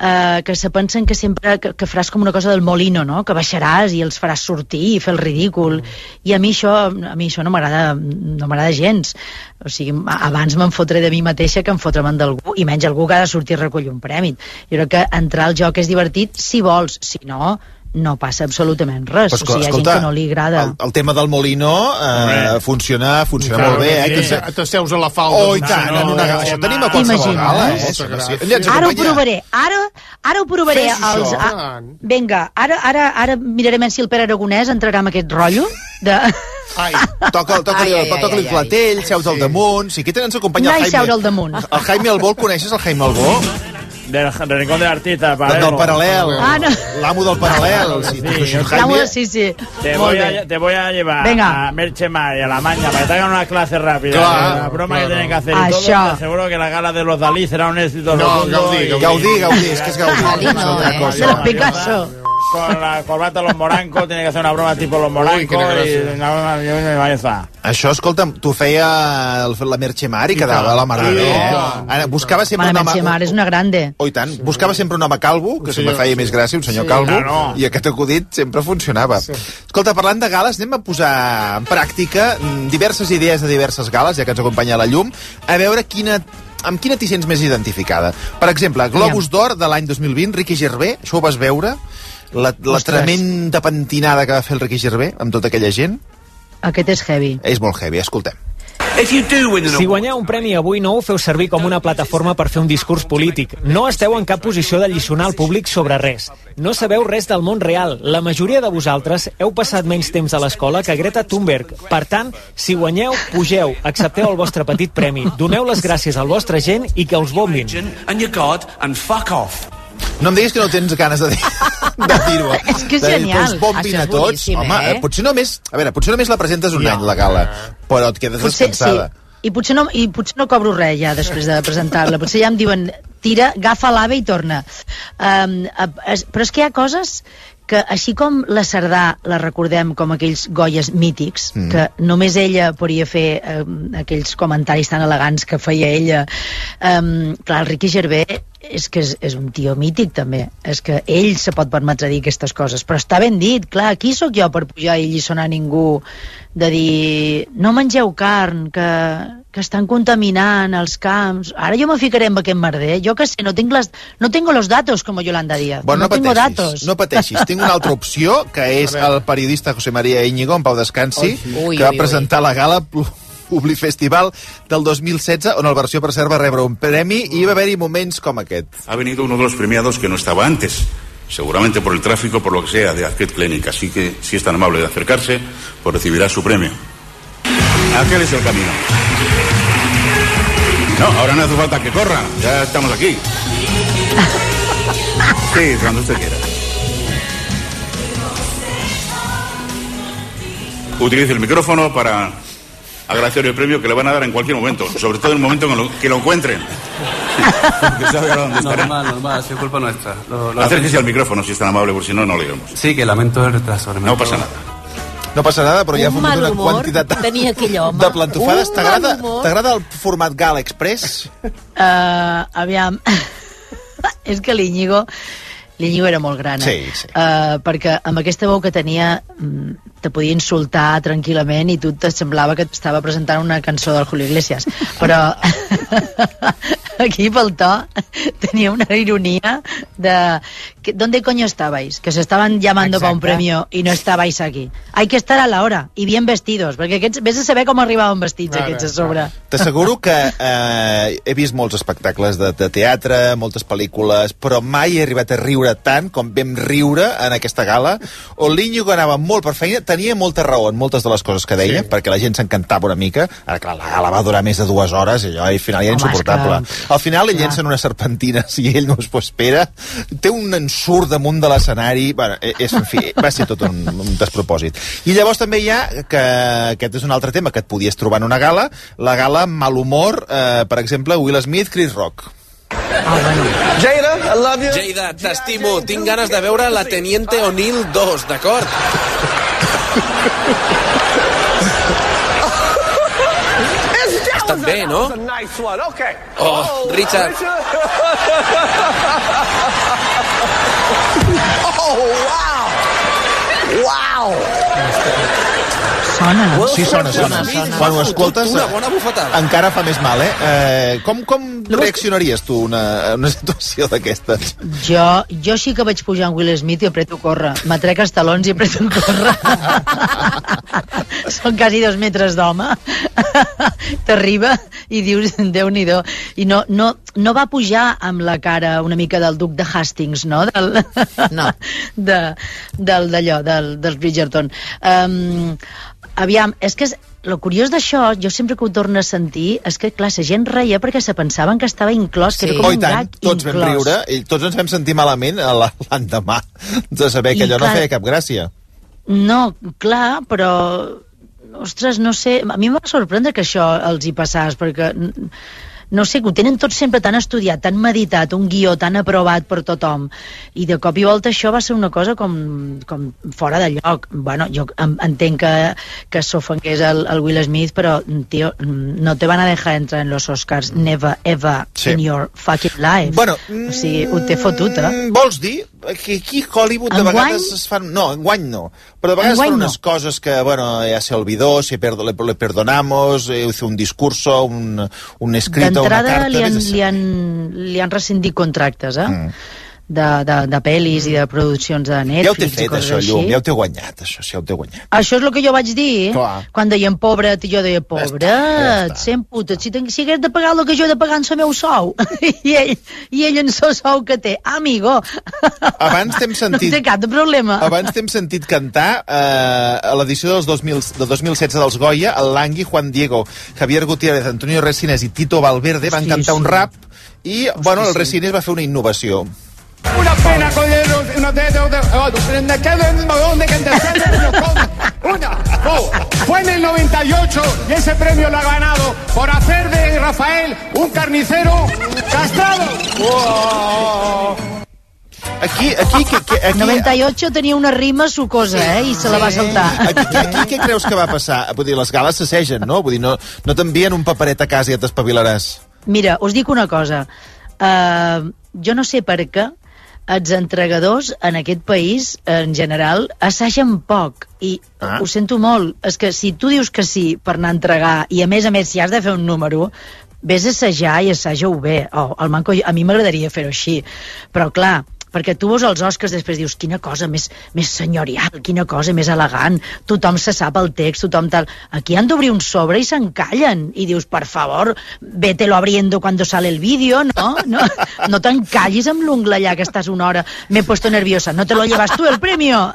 eh, que se pensen que sempre que, que faràs com una cosa del molino, no? Que baixaràs i els faràs sortir i fer el ridícul. Mm. I a mi això, a mi això no m'agrada no m'agrada gens. O sigui, abans me'n fotré de mi mateixa que em fotre-me'n d'algú, i menys algú que ha de sortir a recollir un premi. Jo crec que entrar al joc és divertit si vols, si no, no passa absolutament res. Però, o sigui, hi ha escolta, gent que no li agrada. El, el tema del molino eh, funciona, funciona Clar, molt bé. Eh, sí, t'asseus a la falda. Oh, i tant, en una gala. Això ho tenim a qualsevol gala, eh? Sí. Ara ho provaré, ara, ara ho provaré. Fes Els, això. a, vinga, ara, ara, ara mirarem si el Pere Aragonès entrarà en aquest rotllo de... Ai, toca, toca, ai, ai, toca ai, el clatell, seus al damunt. Si aquí tenen acompanya Anar el i seure Jaime. al damunt. El Jaime Albó, el coneixes, el Jaime Albó? Del, del Rincón del Artista, Del, del Paral·lel. Ah, no. L'amo del Paral·lel. Sí, sí, L'amo, sí, sí. Te Molt voy, bé. a, te voy a llevar Venga. a Merche Mar y a la Maña para que te hagan una clase rápida. Claro, la broma claro. que tienen que hacer y Això. todo. Te aseguro que la gala de los Dalí será un éxito No, rotundo. Gaudí, y- Gaudí. Gaudí, Gaudí, és que és Gaudí. Gaudí no, És una altra eh? cosa. De los Picasso. Con la corbata de los morancos, tiene que hacer una broma tipo los morancos quina gràcia. y una broma yo me va a Això, escolta'm, t'ho feia el, la Merche Mar i quedava la mare bé, eh? Ara, buscava sempre Mare un home... Merche Mar és una grande. Oh, i tant. Buscava sempre un home calvo, que se me feia més gràcia, un senyor Sí, calvo, claro. i aquest acudit sempre funcionava. Escolta, parlant de gales, anem a posar en pràctica mm, diverses idees de diverses gales, ja que ens acompanya la llum, a veure quina amb quina t'hi sents més identificada. Per exemple, Globus d'Or de l'any dos mil vint, Ricky Gervais, això ho vas veure? La, la tremenda pentinada que va fer el Ricky Gervais amb tota aquella gent? Aquest és heavy. És molt heavy, escoltem. Si guanyeu un premi avui, no ho feu servir com una plataforma per fer un discurs polític. No esteu en cap posició de lliçonar al públic sobre res. No sabeu res del món real. La majoria de vosaltres heu passat menys temps a l'escola que Greta Thunberg. Per tant, si guanyeu, pugeu, accepteu el vostre petit premi, doneu les gràcies al vostre gent i que us bombin. No em diguis que no tens ganes de, dir, de dir-ho. És que és De dir, genial. Que us bombin Això a és tots. boníssim, Home, eh? potser només... A veure, potser només la presentes un any, la gala, però et quedes Potser, descansada. sí. I potser, no, I potser no cobro res ja després de presentar-la. Potser ja em diuen, tira, agafa l'ave i torna. Um, es, però és que hi ha coses que, així com la Cerdà la recordem com aquells Goyes mítics, mm. que només ella podria fer um, aquells comentaris tan elegants que feia ella. Um, clar, el Ricky Gervais és que és, és un tio mític també, és que ell se pot permetre dir aquestes coses, però està ben dit, clar, qui sóc jo per pujar i lliçonar ningú de dir, no mengeu carn que, que estan contaminant els camps, ara jo me ficaré amb aquest merder, jo que sé, no tinc les, no tengo los datos com Yolanda Díaz, Bueno, no, no tengo pateixis, datos no pateixis, tinc una altra opció, que és el periodista José María Íñigo, en pau descansi, Ui, que va ui, ui. presentar la gala Publi Festival del dos mil setze, on el versió per cert va rebre un premi i va haver-hi moments com aquest. Ha venido uno de los premiados que no estaba antes, seguramente por el tráfico, por lo que sea, de Azquet Clinic. Así que, si es tan amable de acercarse, pues recibirá su premio. Aquel es el camino. No, ahora no hace falta que corra, ya estamos aquí. Sí, cuando usted quiera. Utilice el micrófono para agradecer el premio que le van a dar en cualquier momento, sobre todo en el momento en lo, que lo encuentren. Porque sabe ahora dónde estará. Normal, normal, ha sido culpa nuestra. Lo, lo Acérquese al micrófono si es tan amable, porque si no, no le oímos. Sí, que lamento el retraso. No pasa nada. No passa nada, però ja ha Un fotut mal una humor quantitat de, tenia aquell home. de plantofades. Un T'agrada mal humor. t'agrada el format Gala Express? Uh, aviam, és que l'Iñigo l'Iñigo era molt gran, eh? Sí, sí. Uh, perquè amb aquesta veu que tenia mm, te podia insultar tranquil·lament i tu te semblava que estava presentant una cançó del Julio Iglesias, però aquí pel to tenia una ironia de que, ¿dónde coño estabais? Que se estaban llamando para un premio y no estabais aquí. Hay que estar a la hora y bien vestidos, perquè aquests, vés a saber com arribaven vestits Ara, aquests a sobre. T'asseguro que eh, he vist molts espectacles de, de teatre, moltes pel·lícules, però mai he arribat a riure tant com vam riure en aquesta gala, on l'Iñigo anava molt per feina, tenia molta raó en moltes de les coses que deia, sí. perquè la gent s'encantava una mica. Ara, clar, la gala va durar més de dues hores i allò, i al final ja Home, insuportable. que... Al final li Clar. llencen una serpentina si ell no s'ho espera, té un ensurt damunt de l'escenari, bueno, és, en fi, va ser tot un, un despropòsit. I llavors també hi ha, que aquest és un altre tema que et podies trobar en una gala, la gala mal humor, eh, per exemple, Will Smith, Chris Rock. Ah, bueno. Jada, I love you. Jada, t'estimo. Tinc ganes de veure la Teniente O'Neill dos, d'acord? Ha estat bé, no? Oh, Richard. Oh, wow! Wow! Sona. Sí, sona, sona. Quan ho escoltes, una bona bufetada. encara fa més mal, eh? eh com com reaccionaries tu una, a una situació d'aquestes? Jo, jo sí que vaig pujar amb Will Smith i apreto a córrer. M'atrec els talons i apreto a córrer. Són quasi dos metres d'home. T'arriba i dius, Déu-n'hi-do. I no, no, no va pujar amb la cara una mica del duc de Hastings, no? Del, no. De, del d'allò, del, dels Bridgerton. Um, aviam, és que és, el curiós d'això, jo sempre que ho torno a sentir, és que, clar, la gent reia perquè se pensaven que estava inclòs, que Sí. era com Oh, i un tant, gag tots vam inclòs. riure i tots ens vam sentir malament a la- l'endemà de saber que I allò no clar- feia cap gràcia. No, clar, però... Ostres, no sé, a mi em va sorprendre que això els hi passàs, perquè... No sé, que ho tenen tot sempre tan estudiat, tan meditat, un guió tan aprovat per tothom, i de cop i volta això va ser una cosa com, com fora de lloc. Bueno, jo en- entenc que, que s'ofengués el, el Will Smith, però, tio, no te van a dejar entrar en los Oscars never, ever Sí. in your fucking life. Bueno, o sigui, ho té fotut, eh? Mm, Vols dir que aquí a Hollywood de Enguany? vegades es fan... No, enguany no. Però de vegades Enguany fan no. unes coses que, bueno, ya se olvidó, se perdo, le, le perdonamos, eh, hizo un discurso, un, un escrito, una D'entrada carta... li, han, vés a li, han, li han rescindit contractes, eh? Mm. De, de, de pel·lis i de produccions de Netflix. Ja ho té i fet, coses això, així. Llum, ja ho té guanyat, això, sí, ja ho té guanyat. Això és el que jo vaig dir. Clar. Quan deien pobret, jo deia, pobret, ja està. cent putes, si, ten, si hagués de pagar el que jo he de pagar en el meu sou. I ell, i ell en el sou que té. Amigo, Abans t'hem sentit... no té cap de problema. Abans t'hem sentit cantar eh, a l'edició dels dos mil, del dos mil setze dels Goya, el Langui, Juan Diego, Javier Gutiérrez, Antonio Resines i Tito Valverde van Sí, cantar un sí. rap i, bueno, el sí. Resines va fer una innovació. Una pena con ellos, una de ellos, de quedo en donde que una, dos. Fue en el noventa y ocho y ese premio lo ha ganado por hacer de Rafael un carnicero castrado. Wow. Aquí, aquí, que, que, aquí, noventa i ocho tenia una rima sucosa, eh? I se la va saltar. Aquí, aquí què creus que va passar? Vull dir, les gales s'assegen, no? Vull dir, no, no t'envien un paperet a casa i et espavilaràs. Mira, us dic una cosa. Uh, jo no sé per què els entregadors en aquest país, en general, assagen poc. I Ah. ho sento molt. És que si tu dius que sí per anar a entregar i a més a més si has de fer un número, vés a assajar i assaja-ho bé. Oh, el manco, a mi m'agradaria fer-ho així. Però clar, perquè tu veus els Oscars després dius quina cosa més, més senyorial, quina cosa més elegant, tothom se sap el text, tothom tal... Aquí han d'obrir un sobre i s'encallen i dius, per favor, vételo abriendo cuando sale el vídeo, no? No, no t'encallis amb l'ungla allà que estàs una hora, m'he puesto nerviosa, no te lo llevas tú el premio.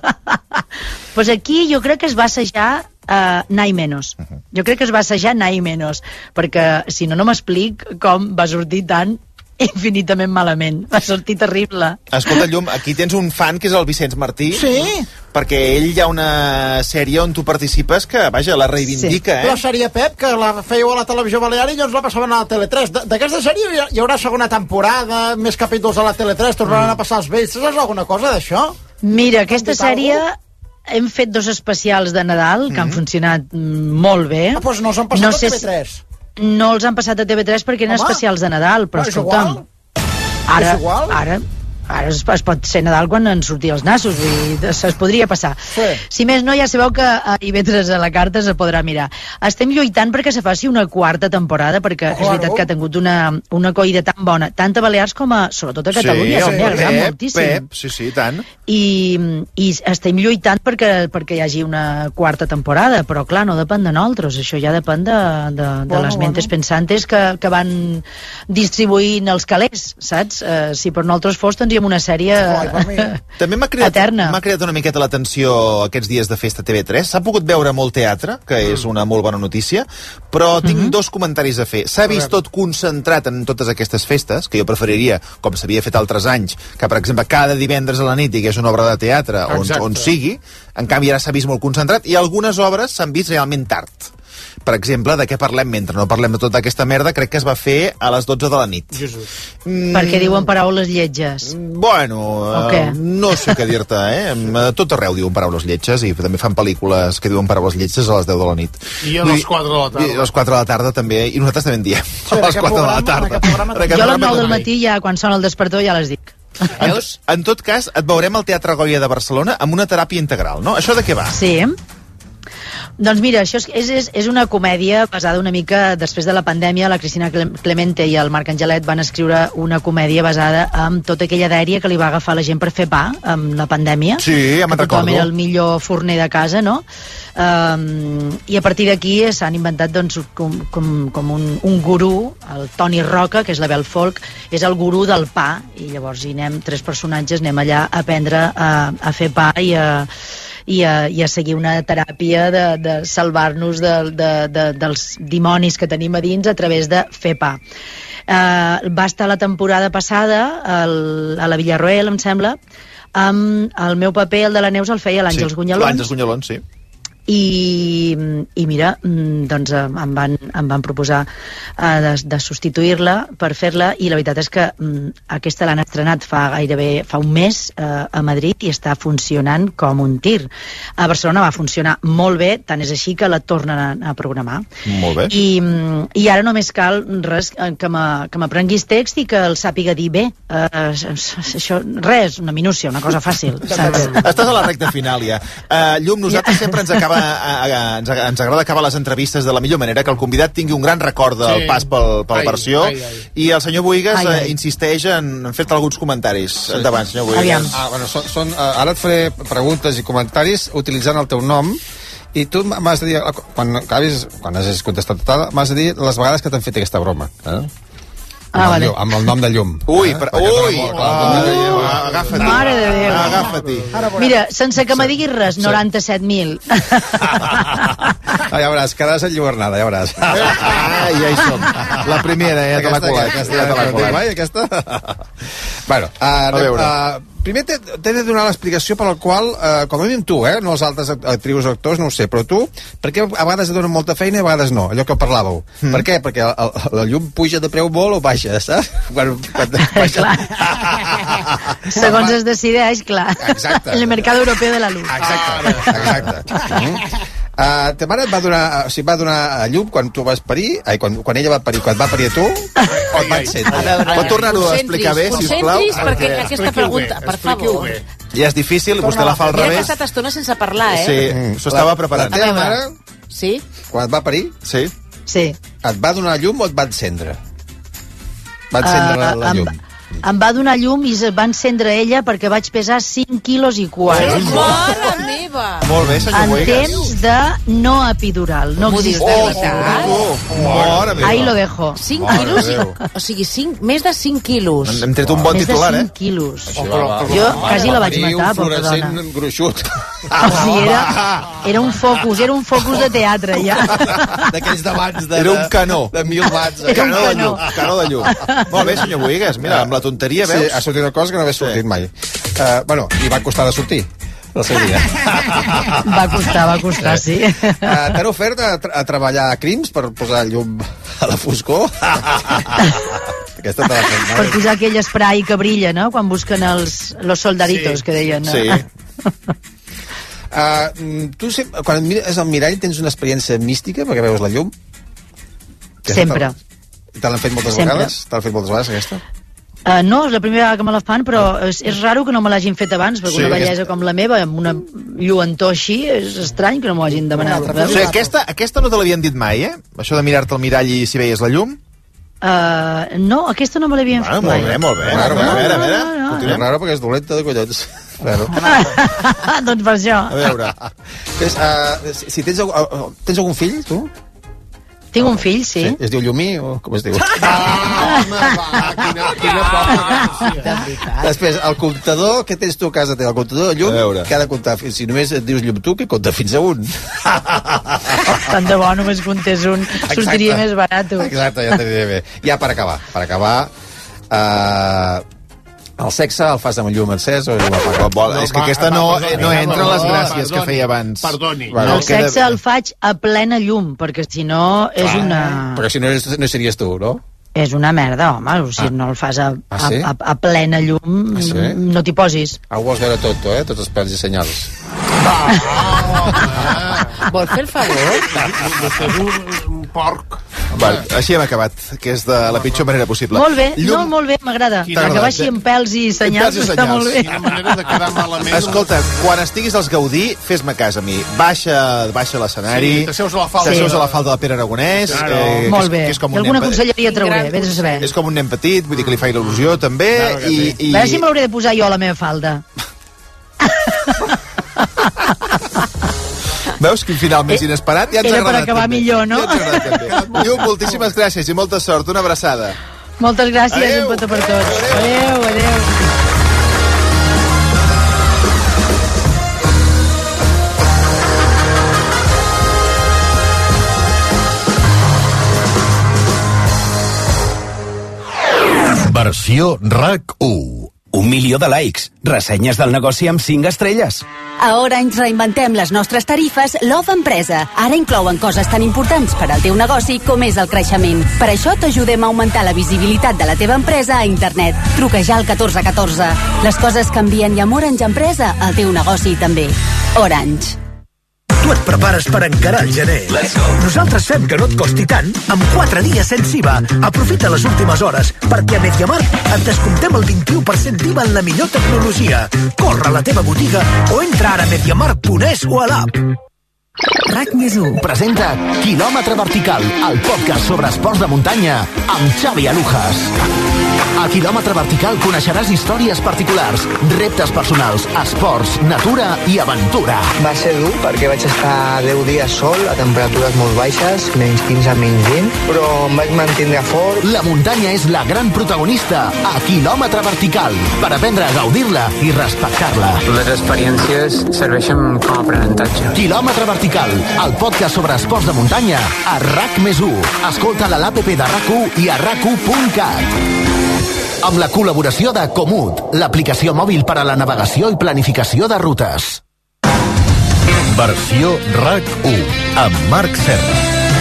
Pues aquí jo crec que es va assajar uh, anar i menys. Jo crec que es va assajar anar i menys, perquè si no, no m'explic com va sortir tan infinitament malament. Va sortir terrible. Escolta, Llum, aquí tens un fan que és el Vicenç Martí. Sí. Perquè ell hi ha una sèrie on tu participes que, vaja, la reivindica, Sí. eh? La sèrie Pep, que la fèieu a la televisió balear i llavors la passaven a la Tele tres. D- D'aquesta sèrie hi ha- hi haurà segona temporada, més capítols a la Tele tres, tornaran a passar els vells. Saps alguna cosa d'això? Mira, aquesta dit alguna sèrie hem fet dos especials de Nadal que han funcionat mm, molt bé. Ah, doncs no els han passat No a sé T V si- tres. No els han passat a T V tres perquè eren Home, especials de Nadal, però però és escolta'm, igual. ara, És igual. ara, ara es, es pot ser Nadal quan en surti els nassos, vull dir, es podria passar. Sí. Si més no, ja sabeu que a I V tres a la carta se podrà mirar. Estem lluitant perquè se faci una quarta temporada, perquè és Claro. veritat que ha tingut una, una acollida tan bona, tant a Balears com a, sobretot a Catalunya, sí, que m'ha agradat Pep, moltíssim. Pep, sí, sí, tant. I, i estem lluitant perquè, perquè hi hagi una quarta temporada, però clar, no depèn de nosaltres, això ja depèn de, de, de Bueno, les mentes bueno. pensantes que, que van distribuint els calés, saps? Uh, si per nosaltres fos, tindríem una sèrie Ai, per mi. També m'ha creat, Eterna. m'ha creat una miqueta l'atenció aquests dies de festa T V tres. S'ha pogut veure molt teatre, que és una molt bona notícia, però tinc Mhm. dos comentaris a fer. S'ha vist tot concentrat en totes aquestes festes, que jo preferiria, com s'havia fet altres anys, que, per exemple, cada divendres a la nit hi hagués una obra de teatre on, Exacte. on sigui. En canvi, ara s'ha vist molt concentrat i algunes obres s'han vist realment tard. per exemple, de què parlem mentre no parlem de tota aquesta merda, crec que es va fer a les dotze de la nit. Jesús. Mm, Perquè diuen paraules lletges. Bueno, uh, no sé què dir-te, eh? A tot arreu diuen paraules lletges i també fan pel·lícules que diuen paraules lletges a les deu de la nit. I a les quatre de la tarda. I a les quatre de la tarda també, i nosaltres també en diem. Sí, a les quatre de la tarda. Jo a les nou del matí, ja, quan sona el despertador, ja les dic. En, en tot cas, et veurem al Teatre Goya de Barcelona amb una teràpia integral, no? Això de què va? Sí. Doncs mira, això és, és, és una comèdia basada una mica, després de la pandèmia, la Cristina Clemente i el Marc Angelet van escriure una comèdia basada en tota aquella dèria que li va agafar la gent per fer pa amb la pandèmia. Sí, ja me'n recordo. Tothom era el millor forner de casa, no? Um, I a partir d'aquí s'han inventat doncs, com, com, com un, un gurú, el Toni Roca, que és la Bel Folk, és el gurú del pa, i llavors hi anem, tres personatges, anem allà a aprendre a, a fer pa i a i a, i a seguir una teràpia de, de salvar-nos de, de, de, dels dimonis que tenim a dins a través de fer pa. Uh, va estar la temporada passada el, a la Villarroel, em sembla, amb el meu paper, el de la Neus, el feia l'Àngels sí, Gunyalons. L'Àngels Gunyalons, sí. I, i mira, doncs em van, em van proposar uh, de, de substituir-la per fer-la, i la veritat és que um, aquesta l'han estrenat fa gairebé fa un mes uh, a Madrid i està funcionant com un tir. A Barcelona va funcionar molt bé, tant és així que la tornen a, a programar. Molt bé. I, i ara només cal res, que m'aprenguis text i que el sàpiga dir bé. Uh, això, res, una minúcia, una cosa fàcil. Saps? Estàs a la recta final ja. Uh, Llum, nosaltres sempre ens acaba A, a, a, ens, ens agrada acabar les entrevistes de la millor manera, que el convidat tingui un gran record del sí. pas pel, per la versió, ai, ai. I el senyor Boigues ai, ai. Eh, insisteix en, en fer-te alguns comentaris. Sí. Endavant, senyor Boigues. Ah, bueno, són, són, uh, ara et faré preguntes i comentaris utilitzant el teu nom, i tu m'has de dir, quan acabis, quan has contestat tota, m'has de dir les vegades que t'han fet aquesta broma. Eh? Ah, vale. Llum, amb el nom de Llum. Ui, per, eh? ui! Ah, agafa-t'hi. Mare de Déu. Agafa-t'hi. Mira, sense que me diguis res, noranta-set mil. Ah, ja veuràs, quedaràs enlluernada, ja veuràs. Ah, ja hi som. La primera, ja te l'ha colat. Aquesta, ja te l'ha colat. Mai, aquesta? Bueno, uh, a veure. Uh, primer t'he de donar l'explicació per la qual, uh, com a mínim tu, eh, no els altres actrius o actors, no ho sé, però tu, perquè a vegades et donen molta feina i a vegades no, allò que parlàveu. Mm. Per què? Perquè el, el, la llum puja de preu molt o baixa, saps? Quan, quan baixa... Segons es decideix, clar. Exacte. En el mercat europeu de la luz. Exacte, exacte. Mm. Uh, ta mare et va donar, o sigui, va donar a llum quan tu vas parir, ai, quan, quan ella va parir, quan va parir a tu, o et va encendre? Pot tornar-ho a explicar bé, sisplau? Concentris, perquè aquesta pregunta, per favor. Ja és difícil, vostè la fa al revés. Ja he passat estona sense parlar, eh? Sí, mm. s'ho estava preparant. La teva mare, sí? quan et va parir, sí. Sí. Et va donar llum o et va encendre? Va encendre uh, la, la llum. Amb... Em va donar llum i es va encendre ella perquè vaig pesar cinc quilos i quart. Oh, mare meva! Molt bé, senyor Boigues. En temps de no epidural. No existeix. Oh, oh, mare meva. Ahí lo dejo. cinc quilos, i, o sigui, cinc, més de cinc quilos. Hem tret un bon titular, eh? Més de cinc quilos. Jo quasi la vaig matar, pobra dona. Un gruixut. O sigui, era, era un focus, era un focus de teatre, ja. D'aquells d'abans de... Era un canó. De mil watts. Canó de llum. Canó de llum. Molt bé, senyor Boigues. Mira, amb la tonteria, veus? Sí, ha sortit una cosa que no havia sortit sí. mai. Uh, bueno, i va costar de sortir. El seu dia. Va costar, va costar, sí. Uh, T'han ofert a, tra a treballar a Crims per posar llum a la foscor? Aquesta te la fem mal. Per posar aquell spray que brilla, no?, quan busquen els los soldaditos, sí. que deien. No? Sí. Uh, tu, quan et mires al mirall, tens una experiència mística perquè veus la llum? Sempre. Te l'han fet moltes Sempre. vegades? Te l'han fet moltes vegades, aquesta? Uh, no, és la primera vegada que me la fan, però és, és raro que no me l'hagin fet abans, perquè sí, una bellesa aquesta... com la meva, amb una lluentor així, és estrany que no m'ho hagin demanat. O sigui, aquesta, aquesta no te l'havien dit mai, eh? Això de mirar-te al mirall i si veies la llum? Uh, no, aquesta no me l'havien bueno, fet mai. Molt bé, molt bé. Raro, a veure, a veure. No, no, no. Raro perquè és dolenta de collons. Claro. Doncs per això. A veure. Ves, uh, si, si tens, uh, tens algun fill, tu? Tinc un fill, sí. sí. Es diu Llumí o com es diu? Ah, home, va, quina, quina poca. Després, el comptador que tens tu a casa teva, el comptador de llum, que ha de comptar, si només et dius llum tu, que compta fins a un. Tant de bo només comptés un, sortiria més barat. Exacte, ja t'aniria bé. Ja per acabar, per acabar, uh, El sexe el fas amb llum encès o llum apagat? No, és que aquesta no, no entra en les gràcies que feia abans. Perdoni. El sexe el faig a plena llum, perquè si no és una... Perquè si no, no series tu, no? És una merda, home. O sigui, no el fas a, Ah, sí? a, a, a plena llum, Ah, sí? no t'hi posis. Ah, ho vols veure tot, tu, eh? Tots els pèls i senyals. Vol fer el favor? Vostè és un, un porc. Val, així hem acabat, que és de la pitjor manera possible. Molt bé, no, molt bé, m'agrada. Acabar així amb pèls i senyals està molt bé. Quina manera de quedar malament. Escolta, quan estiguis als Gaudí, fes-me cas a mi. Baixa, baixa l'escenari. Sí, t'asseus a la falda. T'asseus a la falda de Pere Aragonès. Claro. Eh, Molt bé. Que és, que és com un Alguna nen pe- conselleria trauré, vés a saber. És com un nen petit, vull dir que li fa il·lusió, també. Claro que i, sí. i... A veure si m'hauré de posar jo la meva falda. Veus quin final més inesperat? Ja ens Era ha per agradat acabar també. millor, no? Ja ens ha agradat també. Llum, moltíssimes gràcies i molta sort. Una abraçada. Moltes gràcies, Adéu. un petó per tots. Adéu, adéu. Versió RAC u. Un milió de likes. Ressenyes del negoci amb cinc estrelles. A Orange reinventem les nostres tarifes Love Empresa. Ara inclouen coses tan importants per al teu negoci com és el creixement. Per això t'ajudem a augmentar la visibilitat de la teva empresa a internet. Truca ja al catorze catorze. Les coses canvien i amb Orange Empresa el teu negoci també. Orange. Tu et prepares per encarar el gener. Nosaltres fem que no et costi tant amb quatre dies sense I V A. Aprofita les últimes hores perquè a MediaMarkt et descomptem el vint-i-u per cent d'I V A en la millor tecnologia. Corre a la teva botiga o entra ara a mediamarkt punt es o a l'app. RAC més u presenta Quilòmetre Vertical, el podcast sobre esports de muntanya amb Xavi Alujas. A Quilòmetre Vertical coneixeràs històries particulars, reptes personals, esports, natura i aventura. Va ser dur perquè vaig estar deu dies sol a temperatures molt baixes, menys quinze, menys vint, però em vaig mantenir fort. La muntanya és la gran protagonista a Quilòmetre Vertical per aprendre a gaudir-la i respectar-la. Les experiències serveixen com a aprenentatge. Quilòmetre Vertical, el podcast sobre esports de muntanya a RAC més u. Escolta-la a l'App de RAC u i a rac u punt cat. Amb la col·laboració de Comut, l'aplicació mòbil per a la navegació i planificació de rutes. Versió RAC u amb Marc Serra.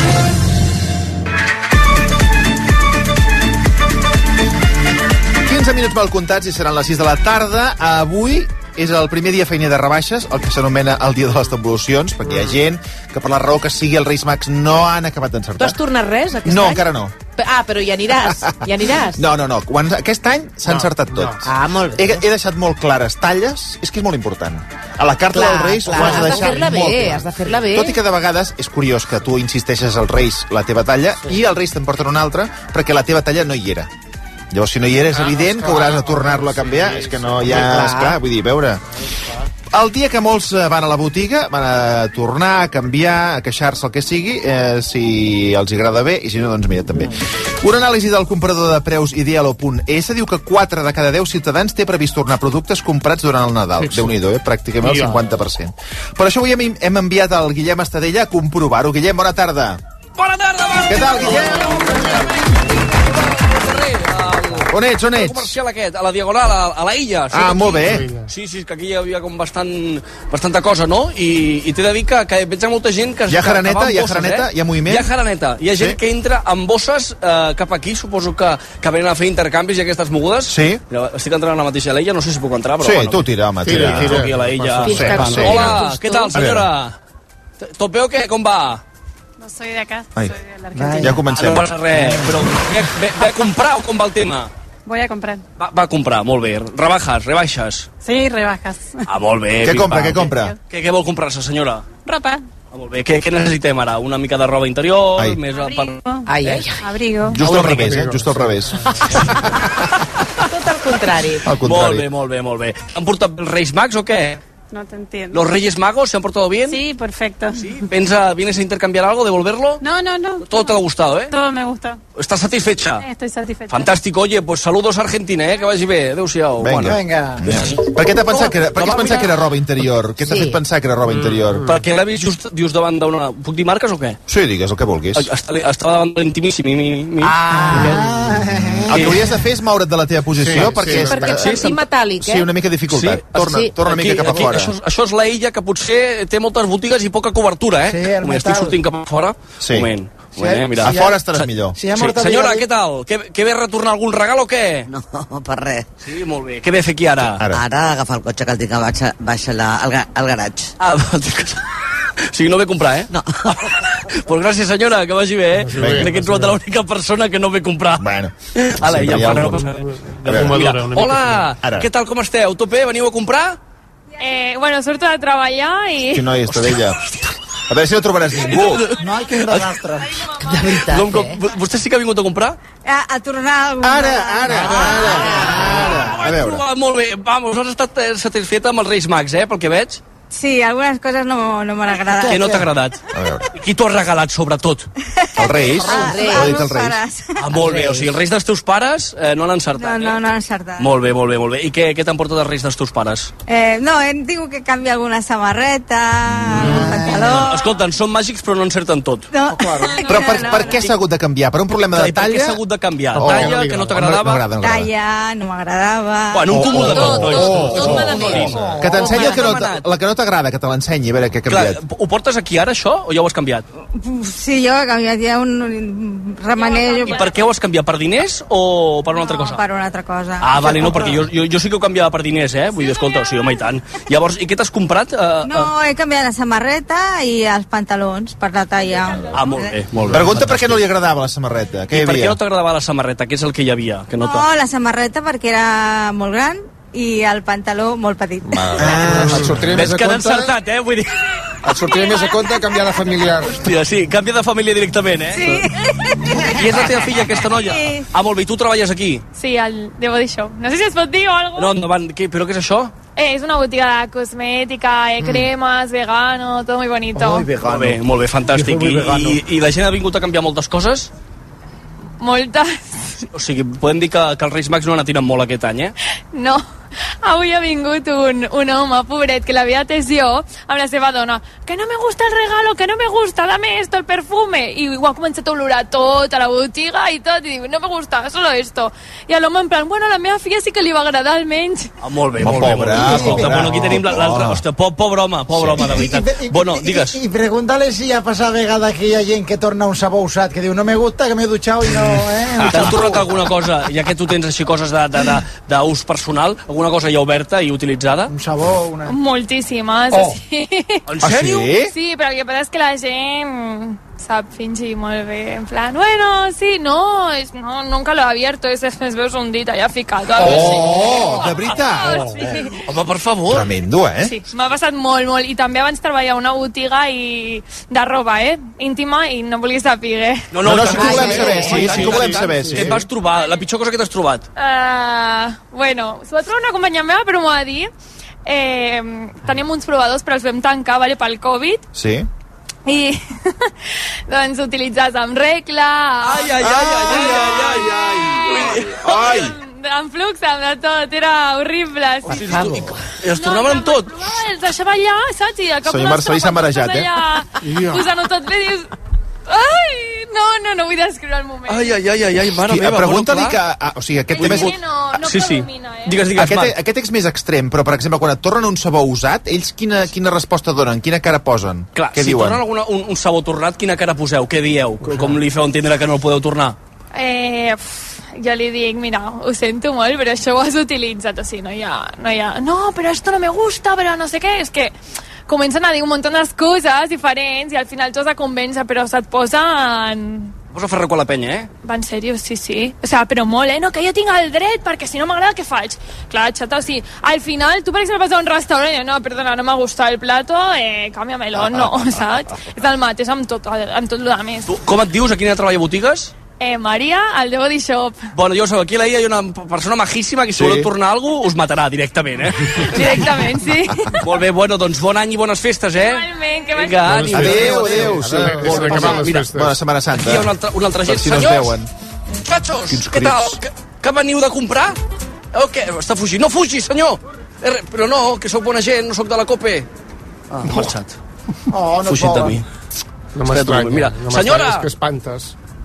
quinze minuts mal comptats i seran les sis de la tarda. Avui és el primer dia feiner de rebaixes, el que s'anomena el dia de les devolucions, perquè hi ha gent que per la raó que sigui els Reis Mags no han acabat Tu d'encertar. has tornat res aquest No, any? encara no. Ah, però hi aniràs, hi aniràs. No, no, no. Quan, aquest any s'ha No, encertat tot. no. Ah, molt bé. He, he deixat molt clares talles, és que és molt important. A la carta Clar, dels Reis clar, ho has de has de deixar fer-la molt bé, clar. has de fer-la bé. Tot i que de vegades és curiós que tu insisteixes als Reis la teva talla i els Reis te'n porten una altra perquè la teva talla no hi era. Llavors, si no hi era, és evident que hauràs de tornar-lo a canviar. És que no hi ha... Clar. Esclar, vull dir, a veure... El dia que molts eh, van a la botiga, van a tornar, a canviar, a queixar-se, el que sigui, eh, si els agrada bé, i si no, doncs mira, també. Una anàlisi del comprador de preus Idealo.es diu que quatre de cada deu ciutadans té previst tornar productes comprats durant el Nadal. Fixa't. Déu-n'hi-do, eh? Pràcticament el Ja. cinquanta per cent. Per això avui hem, hem enviat el Guillem Estadella a comprovar-ho. Guillem, bona tarda. Bona tarda, Marc! Què tal, Guillem? On ets, on El ets? comercial aquest, a la Diagonal, a, a la Illa. Sí, Ah, aquí. molt bé. Sí, sí, que aquí hi havia com bastant, bastanta cosa, no? I, i t'he de dir que, que veig a molta gent que... Hi ha que- jaraneta? que va amb Hi ha bosses, jaraneta? Eh? Hi ha moviment? Hi ha jaraneta. Hi ha gent Sí? que entra amb bosses eh, cap aquí, suposo que, que venen a fer intercanvis i aquestes mogudes. Sí. Mira, estic entrant a la mateixa a l'Illa, no sé si puc entrar, però Sí, bueno. tu tira, home, tira. Tira, tira. Aquí a la Illa. Fins que Bueno, sí. Hola, ¿qué tal, A veure. senyora? ¿Tot veo que com va? No soy de acá, Ai. soy de la Argentina. Ja comencem. Ah, no passa res, però ve, ve, ve a comprar o com va el tema? Voy a comprar. Va, va a comprar, molt bé. Rebajas, rebaixes. Sí, rebajas. Ah, molt bé. Què pim, compra, pam. què compra? Què, què vol comprar-se, senyora? Ropa. Ah, molt bé. Què, què necessitem ara? Una mica de roba interior? Ai. Més Abrigo. per... Ai, ai, ai. Abrigo. Just al revés, eh? Just al revés. Tot el contrari. Al Molt contrari. bé, molt bé, molt bé. Han portat els Reis Mags o què? No te entiendo. ¿Los Reyes Magos se han portado bien? Sí, perfecto. ¿Pensa, vienes a intercambiar algo, devolverlo? No, no, no. Todo te ha gustado, ¿eh? Todo me gusta. ¿Estás satisfecha? Estoy satisfecha. Fantàstic, oye, pues saludos a Argentina, eh? Que vagi bé, adéu-siau. Vinga. Vinga. Per què t'ha pensat que era, per què has No, pensat que era roba interior? Què t'ha Sí. fet pensar que era roba interior? Perquè l'he vist just, dius, davant d'una... Puc dir marques o què? Sí, digues el que vulguis. Estava davant de l'Intimíssim. Mi, mi, mi. Ah. El que hauries de fer és moure't de la teva posició, perquè... Perquè et sentim metàl·lic, eh? Sí, una mica de dificultat. Torna, torna una mica cap a fora. Això, això és la illa que potser té moltes botigues i poca cobertura, eh? Sí, el moment, estic sortint cap a fora. Sí. Moment. moment eh? Mira. A fora estaràs millor. Sí. Senyora, què tal? Que, que ve a retornar algun regal o què? No, per res. Sí, molt bé. Què ve a fer aquí ara? Ara, ara agafar el cotxe que el tinc a baixa, baixa la, al, ga, al garatge. Ah, o sigui, no ve a comprar, eh? No. Pues gràcies, senyora, que vagi bé, eh? Crec que he trobat l'única persona que no ve a comprar. Bueno. Ala, ja para, no passa res. Hola, què tal, com esteu? Tot bé? Veniu a comprar? Eh, bueno, surto de treballar i... Quin noi, Estadella. A veure si no trobaràs ningú. No, que un desastre. De veritat, com, com, eh? Vostè sí que ha vingut a comprar? A, a tornar algun... Ara, ara, ara, ara. A veure. Molt bé, vamos, has estat satisfeta amb els Reis Mags, eh, pel que veig? Sí, algunes coses no, no m'han agradat. Què no t'ha agradat? I qui t'ho ha regalat, sobretot? Els Reis? Ah, el Reis. Els pares. Ah, molt bé, o sigui, els Reis dels teus pares eh, no l'han encertat, No, no, eh? no han encertat. Molt bé, molt bé, molt bé. I què, què t'han portat els Reis dels teus pares? Eh, no, hem tingut que canviar alguna samarreta, algun pantaló... Escolta, són màgics però no encerten tot. No. Però per, per què s'ha hagut de canviar? Per un problema de I per què talla? s'ha hagut de canviar? Oh, Talla, que no t'agradava? Talla, no m'agradava... Bueno, un cúmul de tot, oh, nois. oh, oh, que t'ensenyi el que no t- la que no t'agrada, que te l'ensenyi, a veure què ha canviat. Clar, ho portes aquí ara, això, o ja ho has canviat? Sí, jo he canviat ja un, un remenello... I per què ho has canviat? Per diners o per una altra cosa? Per una altra cosa. Ah, vale, no, perquè jo, jo, jo sí que ho canviava per diners, eh? Vull dir, escolta, sí, home, i tant. Llavors, i què t'has comprat? Uh, No, he canviat la samarreta i els pantalons per la talla. Ah, molt bé, molt bé. Pregunta per què no li agradava la samarreta. Què hi I per què havia? no t'agradava la samarreta? Què és el que hi havia? Que no, No, la samarreta perquè era molt gran i el pantaló molt petit. Ah, et sortiria Ves més a que han compte... encertat, eh? Vull dir... Et sortiria més a compte canviar de familiar. Hòstia, sí, canvia de família directament, eh? Sí. I és la teva filla, aquesta noia? Sí. Ah, molt bé, i tu treballes aquí? Sí, al The Body Shop. No sé si es pot dir o algo. No, endavant, què, però què és això? Eh, es una botiga de cosmética, eh, cremas, vegano, todo muy bonito. Molt bé, molt bé, fantàstic. I, i, I la gent ha vingut a canviar moltes coses? Moltes. O sigui, podem dir que, que els Reis Mags no han atirat molt aquest any, eh? No. Avui ha vingut un, un home, pobret, que l'havia atès jo, amb la seva dona. Que no me gusta el regalo, que no me gusta, dame esto, el perfume. I ho ha començat a olorar tot, a la botiga i tot, i diu, no me gusta, solo esto. I l'home en plan, bueno, a la meva filla sí que li va agradar almenys. Ah, molt bé, molt bé. Molt bé. Escolta, bueno, aquí tenim l'altre... Ostres, po, pobre home, pobre home, de veritat. Bueno, digues. I, i pregúntale si ha passat vegada que hi ha gent que torna un sabó usat, que diu, no me gusta, que m'he dutxat i no... Eh? T'han tornat alguna cosa, ja que tu tens així coses d'ús personal, alguna cosa ja oberta i utilitzada? Un sabó, una... Moltíssimes, Oh. sí. En sèrio? Sí? Sí, però el que passa és que la gent sap fingir molt bé, en plan, bueno, sí, no, es, no nunca lo he abierto, es, es veus un dit allà ficat. Oh, de veritat? Oh, sí. Home, per favor. Tremendo, eh? Sí, m'ha passat molt, molt. I també abans treballava a una botiga i de roba, eh? Íntima, i no volia saber, eh? No, no, no, sí que ho volem saber, sí, sí que ho volem saber, sí. Què et vas trobar? La pitjor cosa que t'has trobat? Uh, bueno, s'ho va trobar una companya meva, però m'ho va dir. Eh, teníem uns provadors, però els vam tancar, vale, pel Covid. Sí. I doncs utilitzats amb regla, ai, ai, ai, ai, ai, ai, ai, ai. amb flux, amb de tot, era horrible. Sí. I es tornaven amb tot? No, els deixava allà, saps? I al cap Senyor Marcelí s'ha marejat, eh? Posant-ho tot bé, dius... Ai, no, no, no vull descriure el moment. Ai, ai, ai, ai, ai mare Hosti, meva. Pregunta-li bueno, que... Ah, o sigui, aquest tema és... No, no sí, sí. predomina, eh? Digues, digues, aquest, Marc. aquest és més extrem, però, per exemple, quan et tornen un sabó usat, ells quina, quina resposta donen? Quina cara posen? Clar, Què si diuen? tornen alguna, un, un sabó tornat, quina cara poseu? Què dieu? Com li feu entendre que no el podeu tornar? Eh, pff, jo li dic, mira, ho sento molt, però això ho has utilitzat, o sigui, no hi ha... No, hi ha, no però esto no me gusta, però no sé què, és que comencen a dir un munt de coses diferents i al final t'has de convèncer, però se't posen... Vas a fer recuar la penya, eh? Va, en sèrio, sí, sí. O sea, però molt, eh? No, que jo tinc el dret, perquè si no m'agrada, què faig? Clar, xata, o sigui, al final, tu, per exemple, vas a un restaurant i no, perdona, no m'ha gustat el plato, eh, cámbiamelo, no, saps? És el mateix amb tot, amb tot el que més. Tu, com et dius? A quina treballa botigues? Eh, Maria, al The Body Shop. Bueno, jo sé, aquí a la I A hi ha una persona majíssima que si sí. voleu tornar alguna cosa us matarà directament, eh? Directament, sí. Molt bé, bueno, doncs bon any i bones festes, eh? Igualment, que Vinga, ànim. Adéu, adéu. Sí. Molt bé, Mira, bona Setmana Santa. Aquí hi ha un altre, un altre gent. Si no es veuen. Muchachos, què tal? Que, que veniu de comprar? O què? Està fugint. No fugi, senyor! Eh, però no, que sóc bona gent, no sóc de la COPE. Ah, ha marxat. Oh, no Fugit de mi. No m'estranya. Mira, no senyora! És que espantes.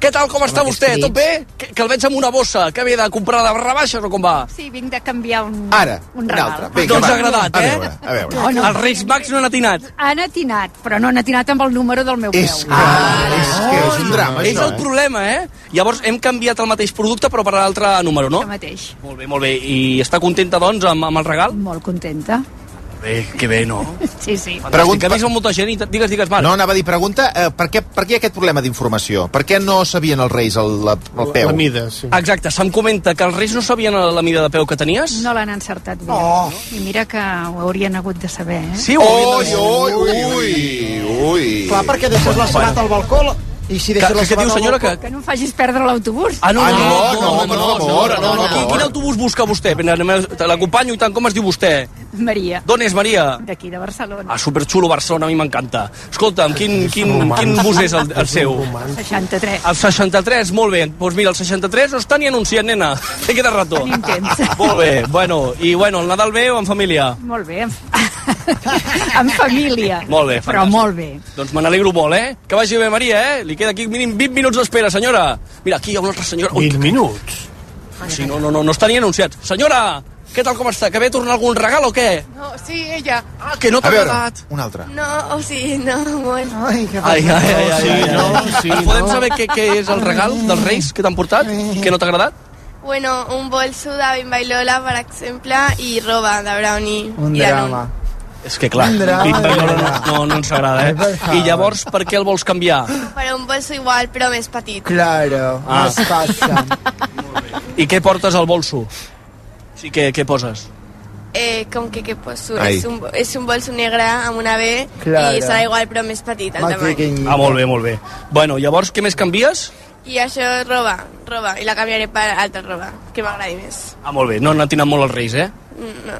Què tal, com està vostè? Tot bé? Que, que el veig amb una bossa. Que ve de comprar de rebaixes o com va? Sí, vinc de canviar un, Ara, un un regal. altre. Vinga, no ens va. ha agradat, A eh? veure, a veure. No, no. Els Reis Mags no han atinat. Han atinat, però no han atinat amb el número del meu És peu. que, és que és un drama, És això, el problema, eh? Llavors hem canviat el mateix producte però per l'altre número, no? Això mateix. Molt bé, molt bé. I està contenta, doncs, amb, amb el regal? Molt contenta. Bé, que bé, no? Sí, sí. Pregunta... Que ha vist molta gent i... Digues, digues, Marc. No, anava a dir, pregunta, eh, per, què, per què aquest problema d'informació? Per què no sabien els Reis el, la, el peu? La mida, sí. Exacte, se'm comenta que els Reis no sabien la mida de peu que tenies? No l'han encertat bé. Oh. I mira que ho haurien hagut de saber, eh? Sí, ho haurien de Ui, ui, ui, ui. Clar, perquè deixes la sabata al balcó i si deixes Que- la que diu, sabata al senyora, balcó... que- Que no em facis perdre l'autobús. Ah, no, Ah, no, no, no, no, no, per no, favor, no, no, no, Quin, no. quin autobús busca vostè? Te l'acompanyo i tant. Com es diu vostè? Maria, D'on és, Maria? d'aquí de Barcelona. Ah, superxulo, Barcelona, a mi m'encanta. Escolta'm, quin, quin, quin bus és el, el seu? seixanta-tres. El seixanta-tres, molt bé. Doncs mira, el seixanta-tres no està ni anunciat, nena. Té queda rato. Tenim temps. Molt bé, bueno. I bueno, el Nadal bé o en família? Molt bé. En família. Molt bé, Però fantàstic. molt bé. Doncs me n'alegro molt, eh? Que vagi bé, Maria, eh? Li queda aquí mínim vint minuts d'espera, senyora. Mira, aquí hi ha una altra senyora. Ui, vint minuts? sí, no, no, no, no està ni anunciat. Senyora, què tal, com està? Que ve a tornar algun regal o què? No, sí, ella. Ah, que no t'ha A veure, agradat. un altre. No, o sí, no, bueno. Ai, que Ai, ai, ai, ai, Sí, ai, ai. no, sí, Podem no. saber què, què és el regal dels Reis que t'han portat? Que no t'ha agradat? Bueno, un bolso de Bimba i Lola, per exemple, i roba de Brownie. Un i de drama. És que clar, Un drama, Bimba i Lola un no, drama. no, no ens agrada, Ai, per eh? favor. I llavors, per què el vols canviar? Per un bolso igual, però més petit. Claro, Ah. es passa. I què portes al bolso? Sí, què, què poses? Eh, com que què poso? Ai. És un, és un bolso negre amb una B Claro. i serà igual, però més petit, el Más tamany. pequeñito. Ah, molt bé, molt bé. Bueno, llavors, què més canvies? I això, roba, roba. I la canviaré per altra roba, que m'agradi més. Ah, molt bé, no n'han tinat molt els Reis, eh? No.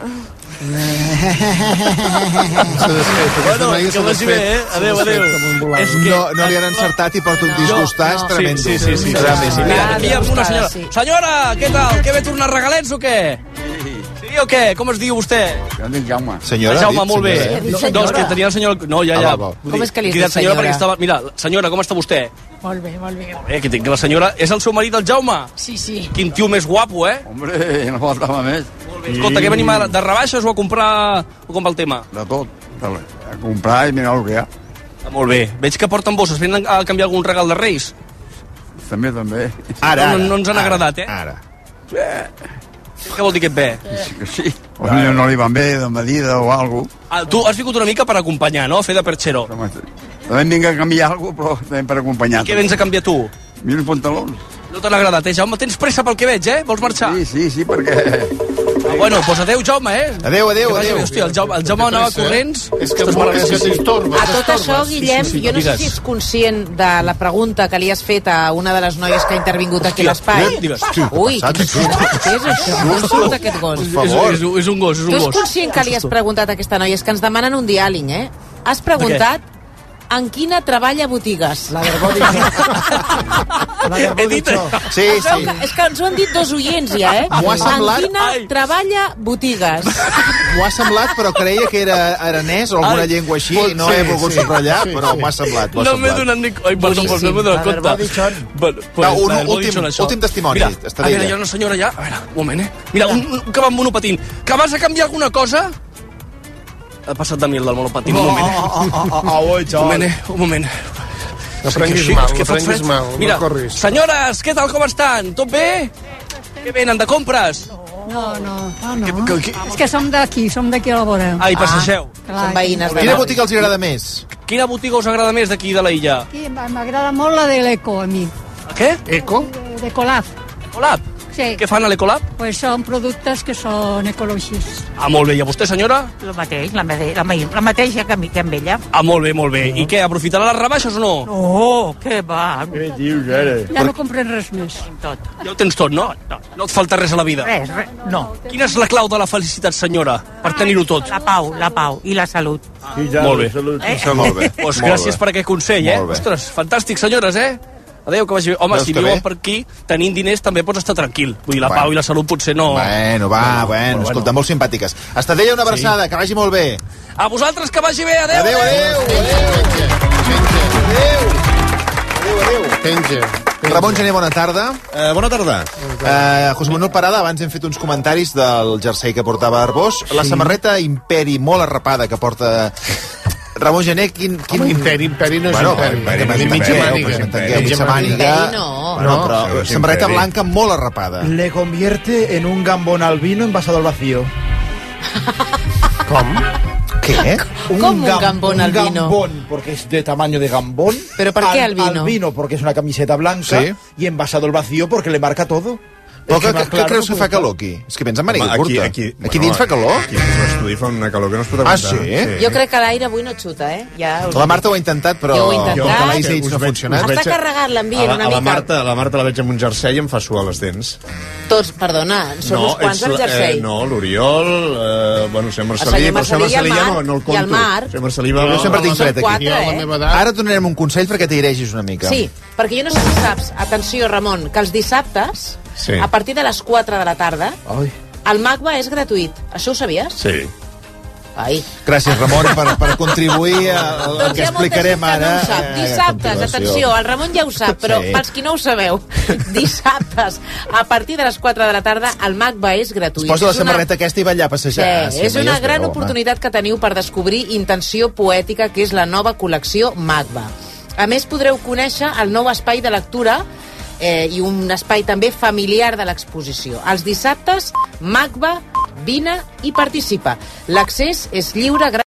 Bueno, que vagi bé, eh? Adéu, adéu. És que... No, no li han encertat i porta un disgustar, és tremendo. Sí, sí, sí. sí, Realment. sí, sí. Mira, aquí hi ha una senyora. Sí. Senyora, què tal? Què ve a tornar regalets o què? Sí o què? Com es diu vostè? Jo em dic Jaume. Senyora, Jaume, ha dit, molt bé. senyora, eh? dit No, senyora. és que tenia el senyor... No, ja, Ah, ja. va, va. Com és que li has Cridat dit senyora? senyora? Perquè estava... Mira, senyora, com està vostè? Molt bé, molt bé. Bé, que tinc la senyora... És el seu marit, el Jaume? Sí, sí. Quin tio més guapo, eh? Hombre, no faltava més. Escolta, què venim a- de rebaixes o a comprar... o com va el tema? De tot. A comprar i mirar el que hi ha. Ah, molt bé. Veig que porten bosses. Venen a canviar algun regal de Reis? També, també. Ara, No, ara. no, no ens han ara, agradat, eh? Ara. Què vol dir aquest bé? Sí que sí. O millor no li van bé, de medida o alguna cosa. Ah, tu has vingut una mica per acompanyar, no? A fer de perxero. També vinc a canviar alguna cosa, però també per acompanyar. Què vens a canviar tu? Mira pantalons. No t'han agradat, eh, Jaume? Tens pressa pel que veig, eh? Vols marxar? Sí, sí, sí, perquè... Ah, bueno, doncs adéu, Jaume, eh? Adéu, adéu, Que vagi adéu. bé. Hòstia, el Jaume, el Jaume anava corrents. És que Ostres, molt és que sí, sí. t'estorba. A tot això, Guillem, Sí, sí, jo no sé digues. si ets conscient de la pregunta que li has fet a una de les noies que ha intervingut aquí a Hòstia, l'espai. digues. Ui, Passat, quin susto. Què és això? On surt aquest gos? És, és, és un gos, és Tu un ets gos. conscient que li has preguntat a aquesta noia? És que ens demanen un diàling, eh? Has preguntat en quina treballa a botigues. La del body La del He body dit... shop. Sí, Es veu sí. que, és que ens ho han dit dos oients ja, eh? M'ho ha semblat- En quina Ai. treballa botigues. M'ho ha semblat, però creia que era aranès o alguna Ai, llengua així, pot i no ser, he volgut sí, subratllar, sí, però sí. m'ho ha semblat, m'ho ha No m'he semblat. donat ni... Ai, perdó, perdó, no m'he donat La del body compte. shop. Bueno, Va, un la del body últim- shop, això. últim testimoni, Mira, està a veure, d'ella. hi ha una senyora allà... A veure, un moment, eh? Mira, un, un que va amb monopatín. Que vas a canviar alguna cosa? Ha passat de mi el del monopatín, un moment, eh? Un moment, eh? Un moment. No Sí, prenguis sí, mal, és que no fa prenguis fred. mal, Mira, no corris. senyores, què tal, com estan? Tot bé? Què venen, de compres? No, no, no, no. Que- que- És que som d'aquí, som d'aquí a la vora. Ai, passegeu. Clar, Són veïnes de Quina la... botiga els agrada més? Quina botiga us agrada més d'aquí de la illa? Aquí m'agrada molt la de l'Eco, a mi. Què? Eco? De, de Colab. Ecolab? Sí. Què fan a l'Ecolab? Pues són productes que són ecològics. Ah, molt bé. I a vostè, senyora? El mateix, la, mate la, la mateixa que, mi- que amb ella. Ah, molt bé, molt bé. I què, aprofitarà les rebaixes o no? No, què va? Què dius, ara? Ja no comprem res més. Tot. Ja ho tens tot, no? No et falta res a la vida. Res, res, no. Quina és la clau de la felicitat, senyora, per tenir-ho tot? La pau, la pau i la salut. Molt bé. Eh? Això molt bé. Pues Molt gràcies bé. per aquest consell, eh? Molt bé. Ostres, fantàstic, senyores, eh? Adéu, que vagi bé. Home, Veus si que viuen bé? per aquí, tenint diners també pots estar tranquil. Vull dir, la Bueno. pau i la salut potser no... Bueno, va, bueno, escolta, molt simpàtiques. Hasta d'ella una abraçada, que vagi molt bé. A vosaltres que vagi bé, adéu! Adéu, adéu, adéu. Adéu, adéu. Penja, penja. Ramon Gené, bona tarda. Uh, bona tarda. Uh, José Manuel Parada, abans hem fet uns comentaris del jersei que portava Arbós. La samarreta Imperi molt arrapada que porta Ramon Gené, quin... quin... Home, imperi, imperi no és bueno, imperi. imperi, imperi, imperi, mitja màniga. Mitja màniga. Mitja màniga. No, no, però no, samarreta imperi. blanca molt arrapada. Le convierte en un gambón albino envasado al vacío. Com? ¿Qué? ¿Cómo un gambón un albino? gambón, porque es de tamaño de gambón. ¿Pero por qué albino? Albino, porque es una camiseta blanca. Sí. Y envasado al vacío, porque le marca todo. Però És què, que más què claro creus no que fa puede calor aquí? És que vens amb màniga Home, aquí, curta. aquí, Aquí dins fa calor? Aquí a l'estudi fa una calor que no es pot Ah, aguantar. sí? Jo crec que l'aire avui no xuta, eh? Ja us La Marta ho ha intentat, però Jo ho he intentat. com que l'Ice Us Age no ha veig- funcionat. us veig- Està carregat l'ambient A la, una a la mica. Marta, la Marta la veig amb un jersei i em fa suar les dents. Tots, perdona, són uns quants ets al la- jersei. Eh, no, l'Oriol, eh, bueno, el senyor El Marcelí, senyor però el senyor Marcelí i el Marcelí ja no, Marc, no el i compto. el Marc. El senyor Marcelí va... Jo sempre tinc Són fred aquí. quatre, Jo, a la eh? meva edat... Ara et donarem un consell perquè t'airegis una mica. Sí, perquè jo no sé si saps, atenció, Ramon, que els dissabtes, Sí. a partir de les quatre de la tarda, Ai. el Magba és gratuït. Això ho sabies? Sí. Ai. Gràcies, Ramon, per, per contribuir a- al Doncs que hi ha molta explicarem gent que ara. no ho sap. eh, a Dissabtes, continuació. atenció, el Ramon ja ho sap, però Sí. pels qui no ho sabeu, dissabtes, a partir de les quatre de la tarda, el Magba és gratuït. Es posa la És una- samarreta aquesta i va allà a passejar. Sí, Sí, és home, ja una es gran veu, home. oportunitat que teniu per descobrir Intenció Poètica, que és la nova col·lecció Magba. A més, podreu conèixer el nou espai de lectura eh, i un espai també familiar de l'exposició. Els dissabtes, Magba, vine i participa. L'accés és lliure, gratuït.